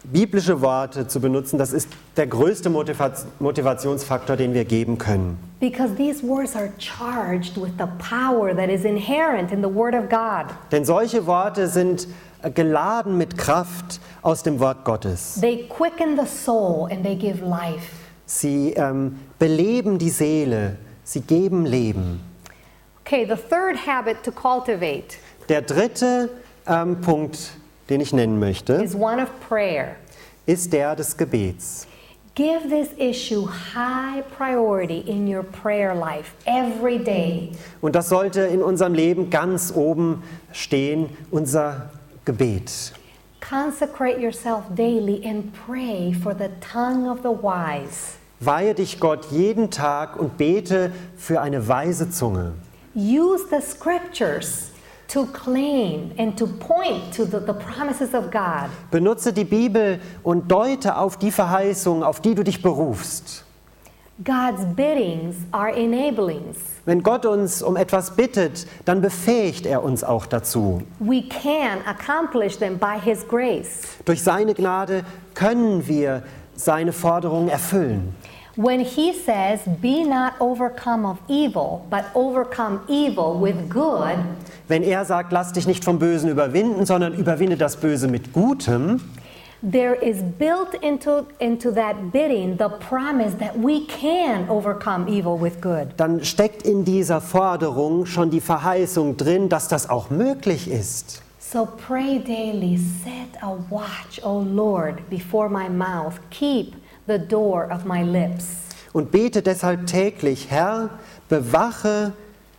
S2: biblische Worte zu benutzen, das ist der größte Motivationsfaktor, den wir geben können.
S1: Because these words are charged with the power that is inherent in the Word of God.
S2: Denn solche Worte sind geladen mit Kraft aus dem Wort Gottes.
S1: They quicken the soul and they give life.
S2: Sie beleben die Seele, sie geben Leben.
S1: Okay, the third habit to cultivate
S2: Der dritte Punkt, den ich nennen möchte,
S1: is one of prayer.
S2: ist der des Gebets.
S1: Give this issue high priority in your prayer life every day.
S2: Und das sollte in unserem Leben ganz oben stehen, unser Gebet.
S1: Consecrate yourself daily and pray for the tongue of the wise.
S2: Weihe dich Gott jeden Tag und bete für eine weise Zunge.
S1: Use the scriptures to claim and to point to the promises of God.
S2: Benutze die Bibel und deute auf die Verheißung, auf die du dich berufst.
S1: God's biddings are enablings.
S2: Wenn Gott uns um etwas bittet, dann befähigt er uns auch dazu.
S1: We can accomplish them by His grace.
S2: Durch seine Gnade können wir seine Forderungen erfüllen.
S1: When He says, "Be not overcome of evil, but overcome evil with good,"
S2: Wenn er sagt, lass dich nicht vom Bösen überwinden, sondern überwinde das Böse mit Gutem,
S1: there is built into that bidding the promise that we can overcome evil with good.
S2: dann steckt in dieser Forderung schon die Verheißung drin, dass das auch möglich ist.
S1: So pray daily, set a watch, O Lord, before my mouth, keep the door of my lips.
S2: Und bete deshalb täglich, Herr, bewache,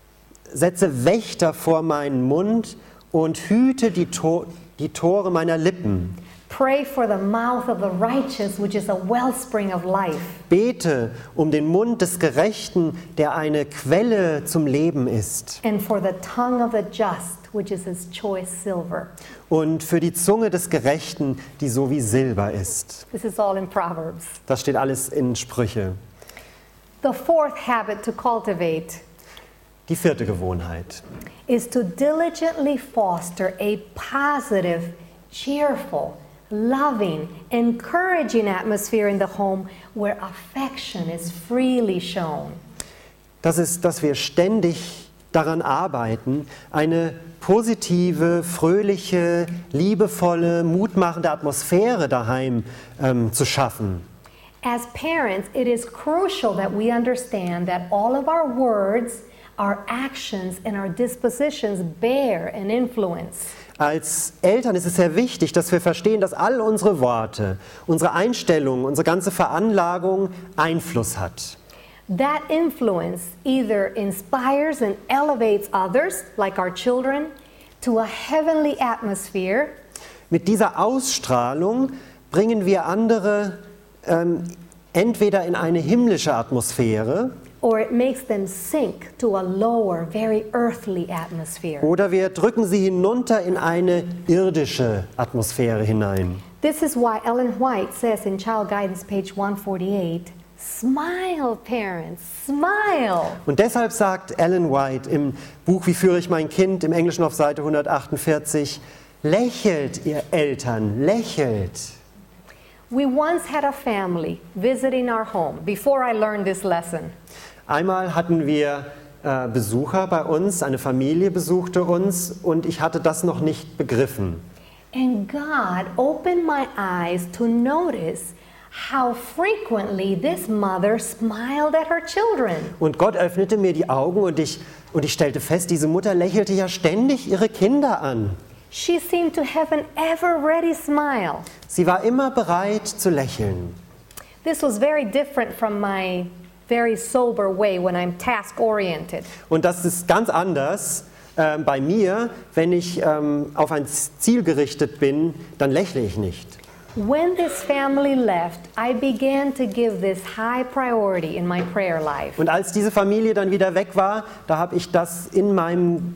S2: setze Wächter vor meinen Mund und hüte die Tore meiner Lippen.
S1: Pray for the mouth of the righteous, which is a wellspring of life.
S2: Bete um den Mund des Gerechten, der eine Quelle zum Leben ist.
S1: And for the tongue of the just, which is his choice silver.
S2: Und für die Zunge des Gerechten, die so wie Silber ist.
S1: This is all in Proverbs.
S2: Das steht alles in Sprüche.
S1: The fourth habit to cultivate
S2: Die vierte Gewohnheit
S1: is to diligently foster a positive, cheerful, loving, encouraging atmosphere in the home where affection is freely shown.
S2: das ist, dass wir ständig daran arbeiten, eine positive, fröhliche, liebevolle, mutmachende Atmosphäre daheim zu schaffen.
S1: As parents, it is crucial that we understand that all of our words, our actions, and our dispositions bear an influence.
S2: Als Eltern ist es sehr wichtig, dass wir verstehen, dass all unsere Worte, unsere Einstellungen, unsere ganze Veranlagung Einfluss hat.
S1: That influence either inspires and elevates others, like our children, to a heavenly atmosphere,
S2: Mit dieser Ausstrahlung bringen wir andere entweder in eine himmlische Atmosphäre
S1: or it makes them sink to a lower, very earthly atmosphere.
S2: oder wir drücken sie hinunter in eine irdische Atmosphäre hinein.
S1: This is why Ellen White says in Child Guidance, page 148, smile, parents, smile.
S2: Und deshalb sagt Ellen White im Buch Wie führe ich mein Kind, im Englischen auf Seite 148, lächelt, ihr Eltern, lächelt.
S1: We once had a family visiting our home before I learned this lesson.
S2: Einmal hatten wir Besucher bei uns, eine Familie besuchte uns und ich hatte das noch nicht begriffen.
S1: And God opened my eyes to notice how frequently this mother smiled at her children.
S2: Und Gott öffnete mir die Augen und ich stellte fest, diese Mutter lächelte ja ständig ihre Kinder an.
S1: She seemed to have an ever-ready smile.
S2: Sie war immer bereit zu lächeln.
S1: This was very different from my very sober way when I'm task-oriented.
S2: Und das ist ganz anders bei mir, wenn ich auf ein Ziel gerichtet bin, dann lächle ich nicht.
S1: When this family left, I began to give this high priority in my prayer life.
S2: Und als diese Familie dann wieder weg war, da habe ich das in meinem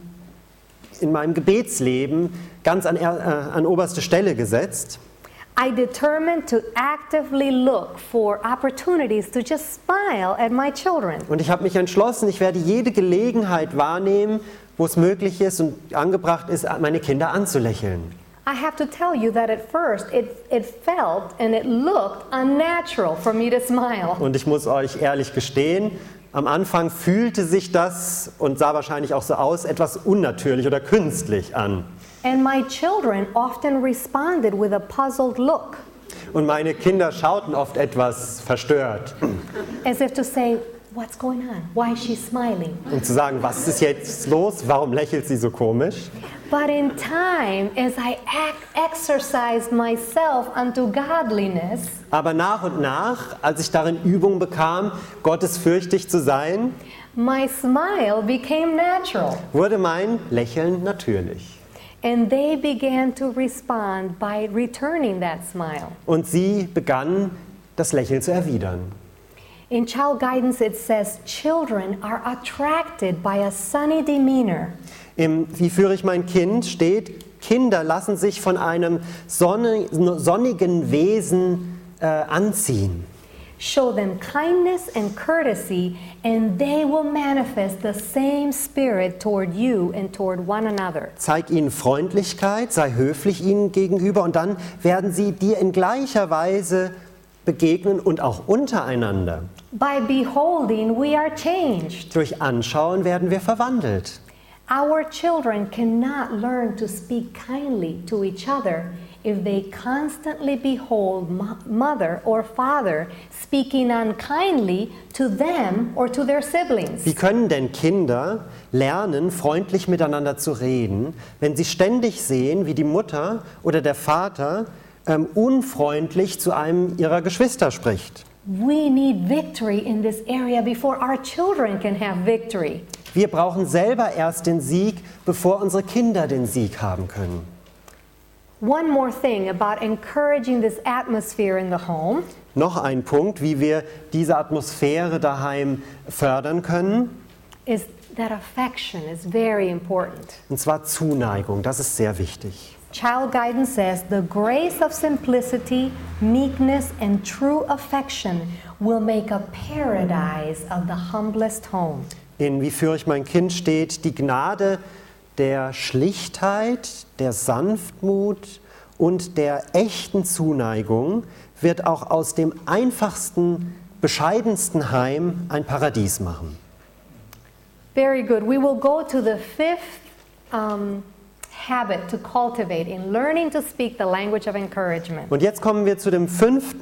S2: Gebetsleben ganz an oberste Stelle gesetzt.
S1: I determined to actively look for opportunities to just smile at my children.
S2: Und ich habe mich entschlossen, ich werde jede Gelegenheit wahrnehmen, wo es möglich ist und angebracht ist, meine Kinder anzulächeln.
S1: I have to tell you that at first it felt and it looked unnatural for me to smile.
S2: Und ich muss euch ehrlich gestehen, am Anfang fühlte sich das und sah wahrscheinlich auch so aus, etwas unnatürlich oder künstlich an.
S1: And my children often responded with a puzzled look,
S2: Und meine Kinder schauten oft etwas verstört,
S1: as if to say, what's going on? Why is she smiling?
S2: um zu sagen, was ist jetzt los? Warum lächelt sie so komisch?
S1: But in time, as I exercised myself unto godliness,
S2: Aber nach und nach, als ich darin Übung bekam, gottesfürchtig zu sein,
S1: my smile became natural.
S2: wurde mein Lächeln natürlich.
S1: And they began to respond by returning that smile.
S2: Und sie begann, das Lächeln zu erwidern.
S1: In Child Guidance, it says, children are attracted by a sunny demeanor.
S2: Im Wie führe ich mein Kind steht, Kinder lassen sich von einem sonnigen Wesen anziehen.
S1: Show them kindness and courtesy, and they will manifest the same spirit toward you and toward one another.
S2: Zeig ihnen Freundlichkeit, sei höflich ihnen gegenüber und dann werden sie dir in gleicher Weise begegnen und auch untereinander.
S1: By beholding, we are changed.
S2: Durch Anschauen werden wir verwandelt.
S1: Our children cannot learn to speak kindly to each other if they constantly behold mother or father speaking unkindly to them or to their siblings.
S2: Wie können denn Kinder lernen, freundlich miteinander zu reden, wenn sie ständig sehen, wie die Mutter oder der Vater unfreundlich zu einem ihrer Geschwister spricht?
S1: We need victory in this area before our children can have victory.
S2: Wir brauchen selber erst den Sieg, bevor unsere Kinder den Sieg haben können.
S1: One more thing about encouraging this atmosphere in the home
S2: Noch ein Punkt, wie wir diese Atmosphäre daheim fördern können,
S1: is that affection is very important.
S2: und zwar Zuneigung, das ist sehr wichtig.
S1: Child Guidance says the grace of simplicity, meekness, and true affection will make a paradise of the humblest home.
S2: In Wie führe ich mein Kind steht, die Gnade der Schlichtheit, der Sanftmut und der echten Zuneigung wird auch aus dem einfachsten, bescheidensten Heim ein Paradies machen.
S1: Very good. We will go to the fifth habit to cultivate in learning to speak the language of encouragement.
S2: Und jetzt kommen wir zu dem 5.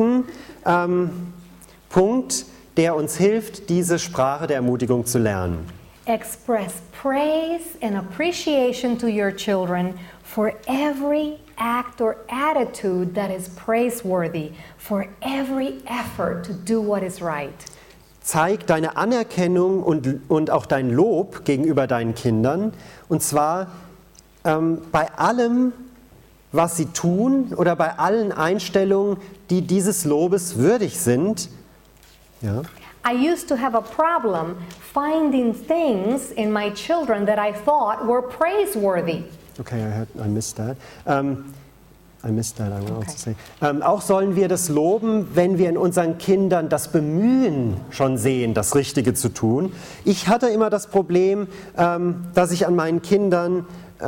S2: Punkt, der uns hilft, diese Sprache der Ermutigung zu lernen.
S1: Express praise and appreciation to your children for every act or attitude that is praiseworthy, for every effort to do what is right.
S2: Zeig deine Anerkennung und auch dein Lob gegenüber deinen Kindern, und zwar bei allem, was sie tun oder bei allen Einstellungen, die dieses Lobes würdig sind. Ja.
S1: I used to have a problem finding things in my children that I thought were praiseworthy.
S2: Okay, I missed that. I will also say. Auch sollen wir das loben, wenn wir in unseren Kindern das Bemühen schon sehen, das Richtige zu tun. Ich hatte immer das Problem, dass ich an meinen Kindern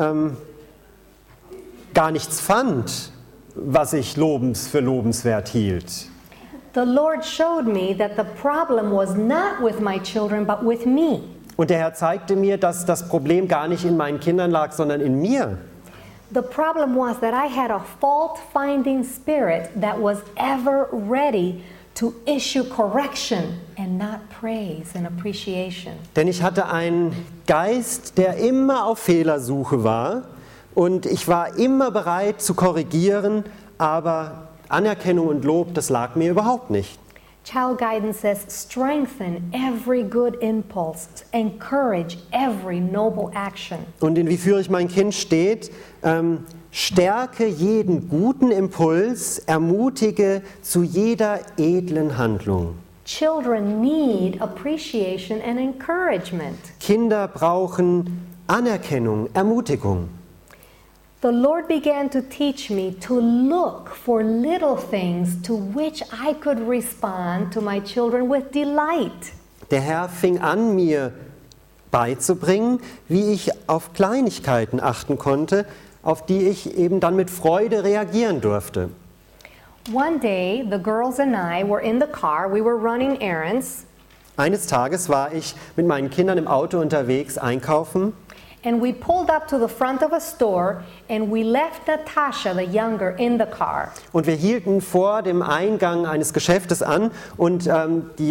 S2: gar nichts fand, was ich für lobenswert hielt.
S1: The Lord showed me that the problem was not with my children, but with me.
S2: Und der Herr zeigte mir, dass das Problem gar nicht in meinen Kindern lag, sondern in mir.
S1: The problem was that I had a fault-finding spirit that was ever ready to issue correction and not praise and appreciation.
S2: Denn ich hatte einen Geist, der immer auf Fehlersuche war, und ich war immer bereit zu korrigieren, aber Anerkennung und Lob, das lag mir überhaupt nicht.
S1: Child Guidance says, strengthen every good impulse, encourage every noble action.
S2: Und in Wie führe ich mein Kind steht, stärke jeden guten Impuls, ermutige zu jeder edlen Handlung.
S1: Children need appreciation and encouragement.
S2: Kinder brauchen Anerkennung, Ermutigung.
S1: The Lord began to teach me to look for little things to which I could respond to my children with delight.
S2: Der Herr fing an, mir beizubringen, wie ich auf Kleinigkeiten achten konnte, auf die ich eben dann mit Freude reagieren durfte.
S1: One day, the girls and I were in the car. We were running errands.
S2: Eines Tages war ich mit meinen Kindern im Auto unterwegs einkaufen.
S1: And we pulled up to the front of a store and we left Natasha, the younger, in the car.
S2: Und wir hielten vor dem Eingang eines Geschäftes an und die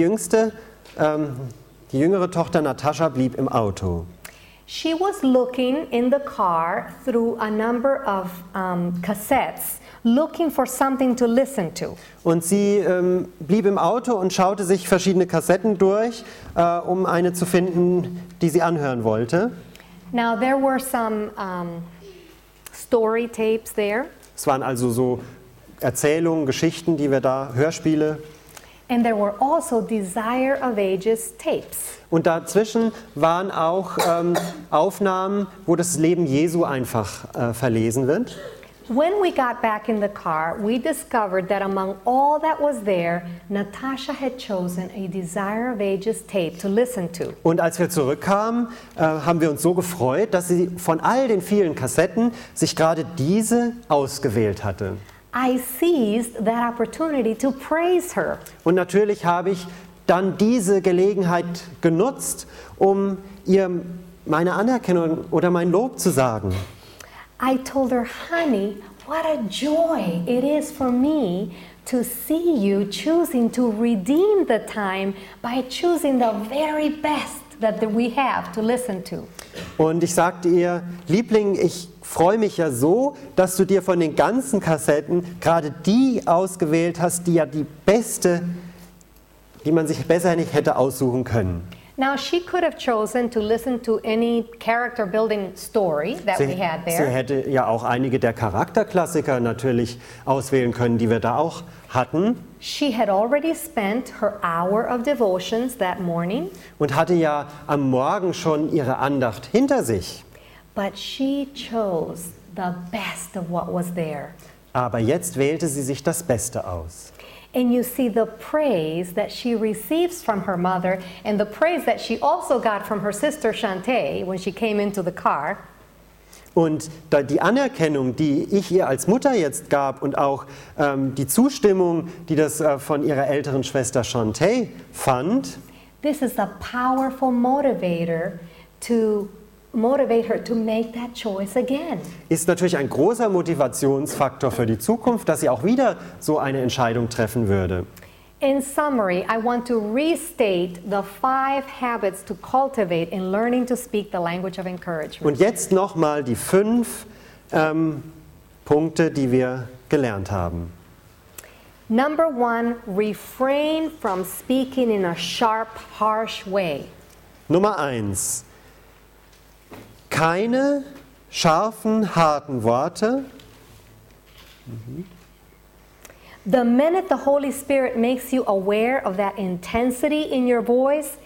S2: jüngere Tochter Natascha blieb im Auto.
S1: She was looking in the car through a number of cassettes, looking for something to listen to.
S2: Und sie blieb im Auto und schaute sich verschiedene Kassetten durch, um eine zu finden, die sie anhören wollte.
S1: Now there were some story tapes there,
S2: Es waren also so Erzählungen, Geschichten, die wir da, Hörspiele.
S1: and there were also Desire of Ages tapes.
S2: Und dazwischen waren auch Aufnahmen, wo das Leben Jesu einfach verlesen wird.
S1: When we got back in the car, we discovered that among all that was there, Natasha had chosen a Desire of Ages tape to listen to.
S2: Und als wir zurückkamen, haben wir uns so gefreut, dass sie von all den vielen Kassetten sich gerade diese ausgewählt hatte.
S1: I seized that opportunity to praise her.
S2: Und natürlich habe ich dann diese Gelegenheit genutzt, um ihr meine Anerkennung oder mein Lob zu sagen.
S1: I told her, honey, what a joy it is for me to see you choosing to redeem the time by choosing the very best that we have to listen to.
S2: Und ich sagte ihr, Liebling, ich freue mich ja so, dass du dir von den ganzen Kassetten gerade die ausgewählt hast, die ja die beste, die man sich besser nicht hätte aussuchen können.
S1: Now, she could have chosen to listen to any character-building story that we had
S2: Sie
S1: there.
S2: hätte ja auch einige der Charakterklassiker natürlich auswählen können, die wir da auch hatten.
S1: She had already spent her hour of devotions that morning,
S2: Und hatte ja am Morgen schon ihre Andacht hinter sich.
S1: but she chose the best of what was there.
S2: Aber jetzt wählte sie sich das Beste aus.
S1: And you see the praise that she receives from her mother and the praise that she also got from her sister Shantae when she came into the car.
S2: Und da die Anerkennung, die ich ihr als Mutter jetzt gab und auch die Zustimmung, die das von ihrer älteren Schwester Shantae fand,
S1: This is a powerful motivator to motivate her to make that choice again.
S2: ist natürlich ein großer Motivationsfaktor für die Zukunft, dass sie auch wieder so eine Entscheidung treffen würde.
S1: In summary, I want to restate the 5 habits to cultivate in learning to speak the language of encouragement.
S2: Und jetzt nochmal die 5 Punkte, die wir gelernt haben.
S1: Number 1, refrain from speaking in a sharp, harsh way.
S2: Nummer 1. Keine scharfen, harten Worte.
S1: The minute the Holy Spirit makes you aware of that intensity in your voice,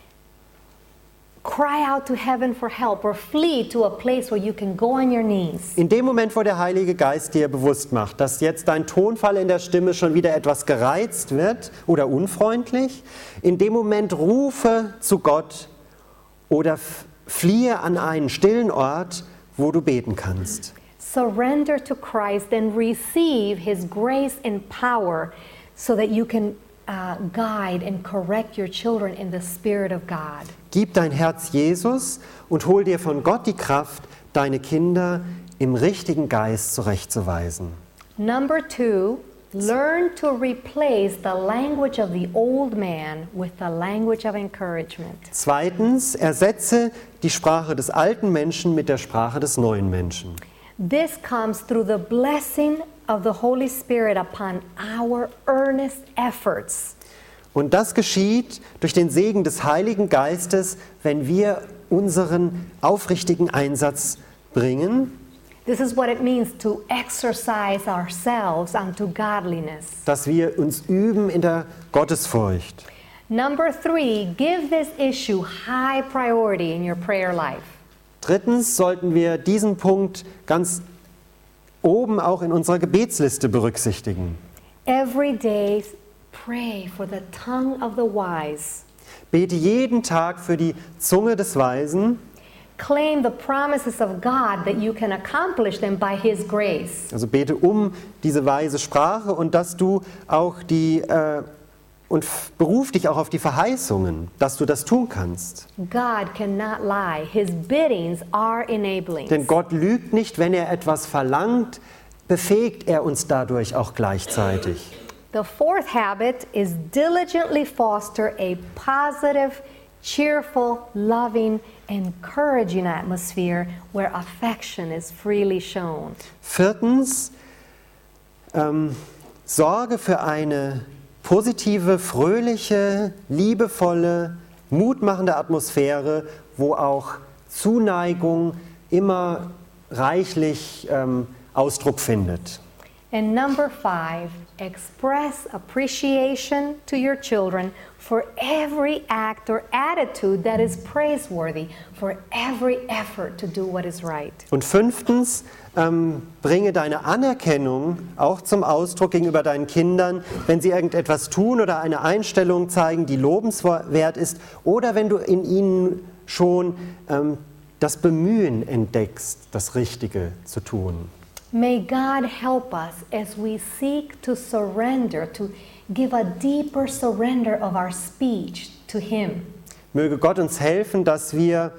S1: cry out to heaven for help or flee to a place where you can go on your knees.
S2: In dem Moment, wo der Heilige Geist dir bewusst macht, dass jetzt dein Tonfall in der Stimme schon wieder etwas gereizt wird oder unfreundlich, in dem Moment rufe zu Gott oder fliehe an einen stillen Ort, wo du beten kannst.
S1: Surrender to Christ and receive His grace and power so that you can guide and correct your children in the Spirit of God.
S2: Gib dein Herz Jesus und hol dir von Gott die Kraft, deine Kinder im richtigen Geist zurechtzuweisen.
S1: Number 2, learn to replace the language of the old man with the language of encouragement.
S2: Zweitens, ersetze die Sprache des alten Menschen mit der Sprache des neuen Menschen.
S1: This comes through the blessing of the Holy Spirit upon our earnest efforts.
S2: Und das geschieht durch den Segen des Heiligen Geistes, wenn wir unseren aufrichtigen Einsatz bringen,
S1: This is what it means to exercise ourselves unto godliness.
S2: dass wir uns üben in der Gottesfurcht.
S1: Number 3, give this issue high priority in your prayer life.
S2: Drittens sollten wir diesen Punkt ganz oben auch in unserer Gebetsliste berücksichtigen.
S1: Every day, pray for the tongue of the wise.
S2: Bete jeden Tag für die Zunge des Weisen.
S1: Claim the promises of God that you can accomplish them by His grace.
S2: Also bete um diese weise Sprache und dass du auch und beruf dich auch auf die Verheißungen, dass du das tun kannst.
S1: God cannot lie. His biddings are enabling.
S2: Denn Gott lügt nicht, wenn er etwas verlangt, befähigt er uns dadurch auch gleichzeitig.
S1: The fourth habit is diligently foster a positive, cheerful, loving, encouraging atmosphere where affection is freely shown.
S2: Viertens, sorge für eine positive, fröhliche, liebevolle, mutmachende Atmosphäre, wo auch Zuneigung immer reichlich Ausdruck findet.
S1: And number 5, express appreciation to your children for every act or attitude that is praiseworthy, for every effort to do what is right.
S2: Und fünftens, bringe deine Anerkennung auch zum Ausdruck gegenüber deinen Kindern, wenn sie irgendetwas tun oder eine Einstellung zeigen, die lobenswert ist, oder wenn du in ihnen schon das Bemühen entdeckst, das Richtige zu tun.
S1: May God help us as we seek to surrender, to give a deeper surrender of our speech to Him.
S2: Möge Gott uns helfen, dass wir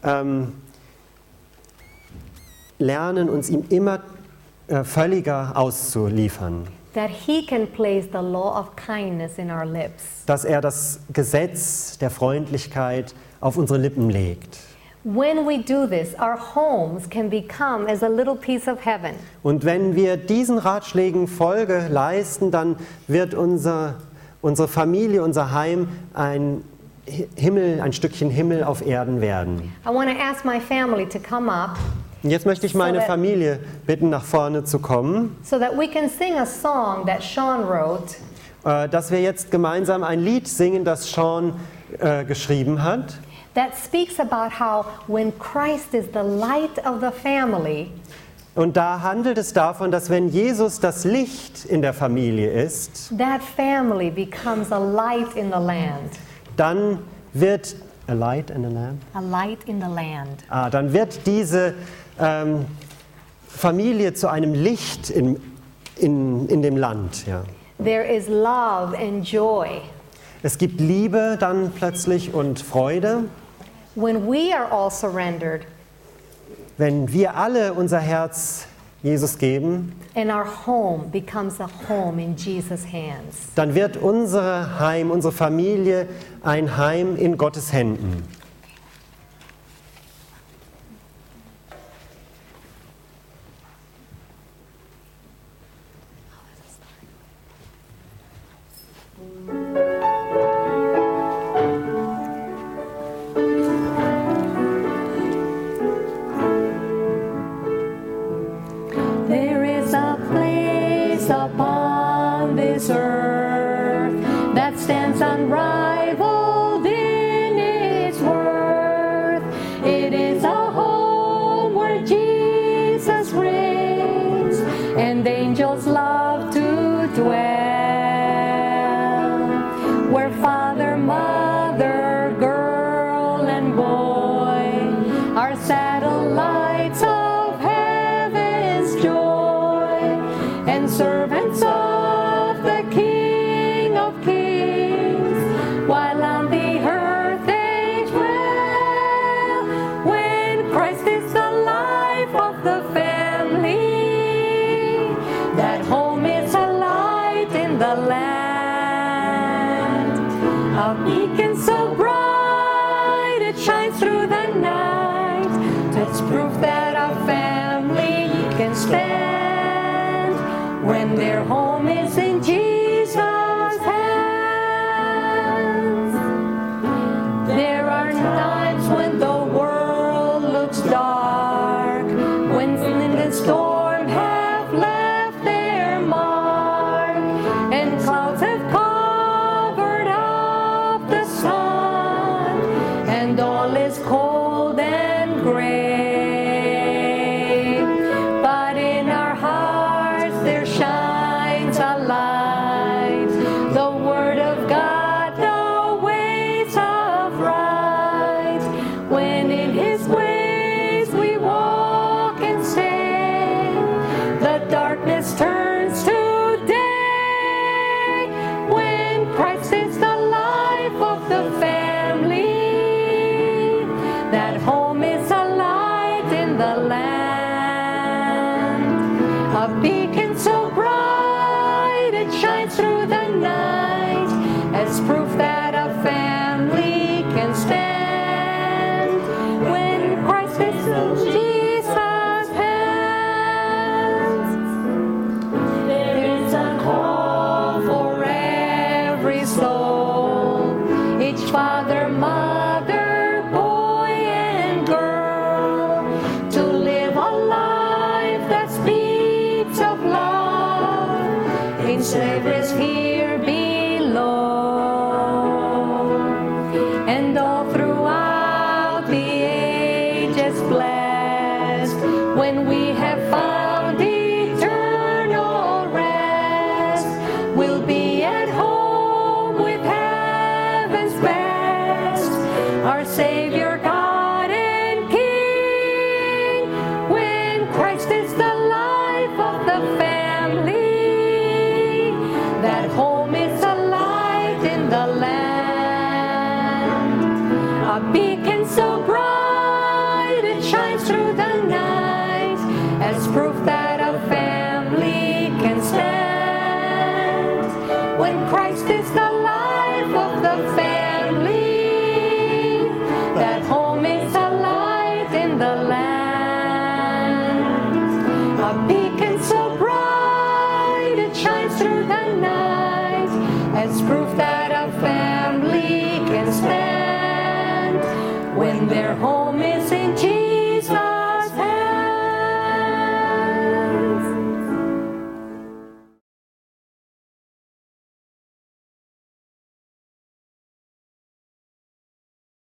S2: lernen, uns ihm immer völliger auszuliefern.
S1: That He can place the law of kindness in our lips.
S2: Dass er das Gesetz der Freundlichkeit auf unsere Lippen legt.
S1: When we do this, our homes can become as a little piece of heaven.
S2: Und wenn wir diesen Ratschlägen Folge leisten, dann wird unsere Familie, unser Heim ein Stückchen Himmel auf Erden werden.
S1: I want to ask my family to come up
S2: Und jetzt möchte ich meine Familie bitten, nach vorne zu kommen,
S1: so that we can sing a song that Sean wrote.
S2: Dass wir jetzt gemeinsam ein Lied singen, das Sean geschrieben hat.
S1: That speaks about how when Christ is the light of the family,
S2: und da handelt es davon, dass wenn Jesus das Licht in der Familie ist,
S1: that family becomes a light in the land.
S2: Dann wird a light in the land.
S1: A light in the land.
S2: Dann wird diese Familie zu einem Licht in dem Land. Ja.
S1: There is love and joy.
S2: Es gibt Liebe dann plötzlich und Freude.
S1: When we are all surrendered,
S2: wenn wir alle unser Herz Jesus geben,
S1: and our home becomes a home in Jesus' hands.
S2: Dann wird unser Heim, unsere Familie ein Heim in Gottes Händen.
S1: There is a place upon this earth that stands unrivaled in its worth. It is a home where Jesus reigns and angels love to dwell, where father, mother, girl, and boy are satellites of heaven's joy, and servants of the King of Kings, while on the earth they dwell. When Christ is the life of the family, that home is a light in the land, a beacon so bright it shines through the night. That's proof that a family can stand when their home is in Jesus' hands. There are times when the world looks dark, when sin and storm have left their mark, and clouds have covered up the sun, and all is cold and gray. But in our hearts there shines a light. The Word of God awaits us beacon so bright it shines through the night as proof that a family can stand when Christ is in Jesus' hands. There's a call for every soul, each father, mother, boy, and girl, to live a life that speaks of love in slavery's here below. And all throughout the ages blessed, when we have found eternal rest, we'll be at home with heaven's best, our Savior, God and King, when Christ is the life of the family, that home is a light in the land, a beacon so bright it shines through the night as proof that a family can stand when Christ is the life of the family, that home is a light in the land, a beacon so bright it shines through the night as proof that a family can stand when their home is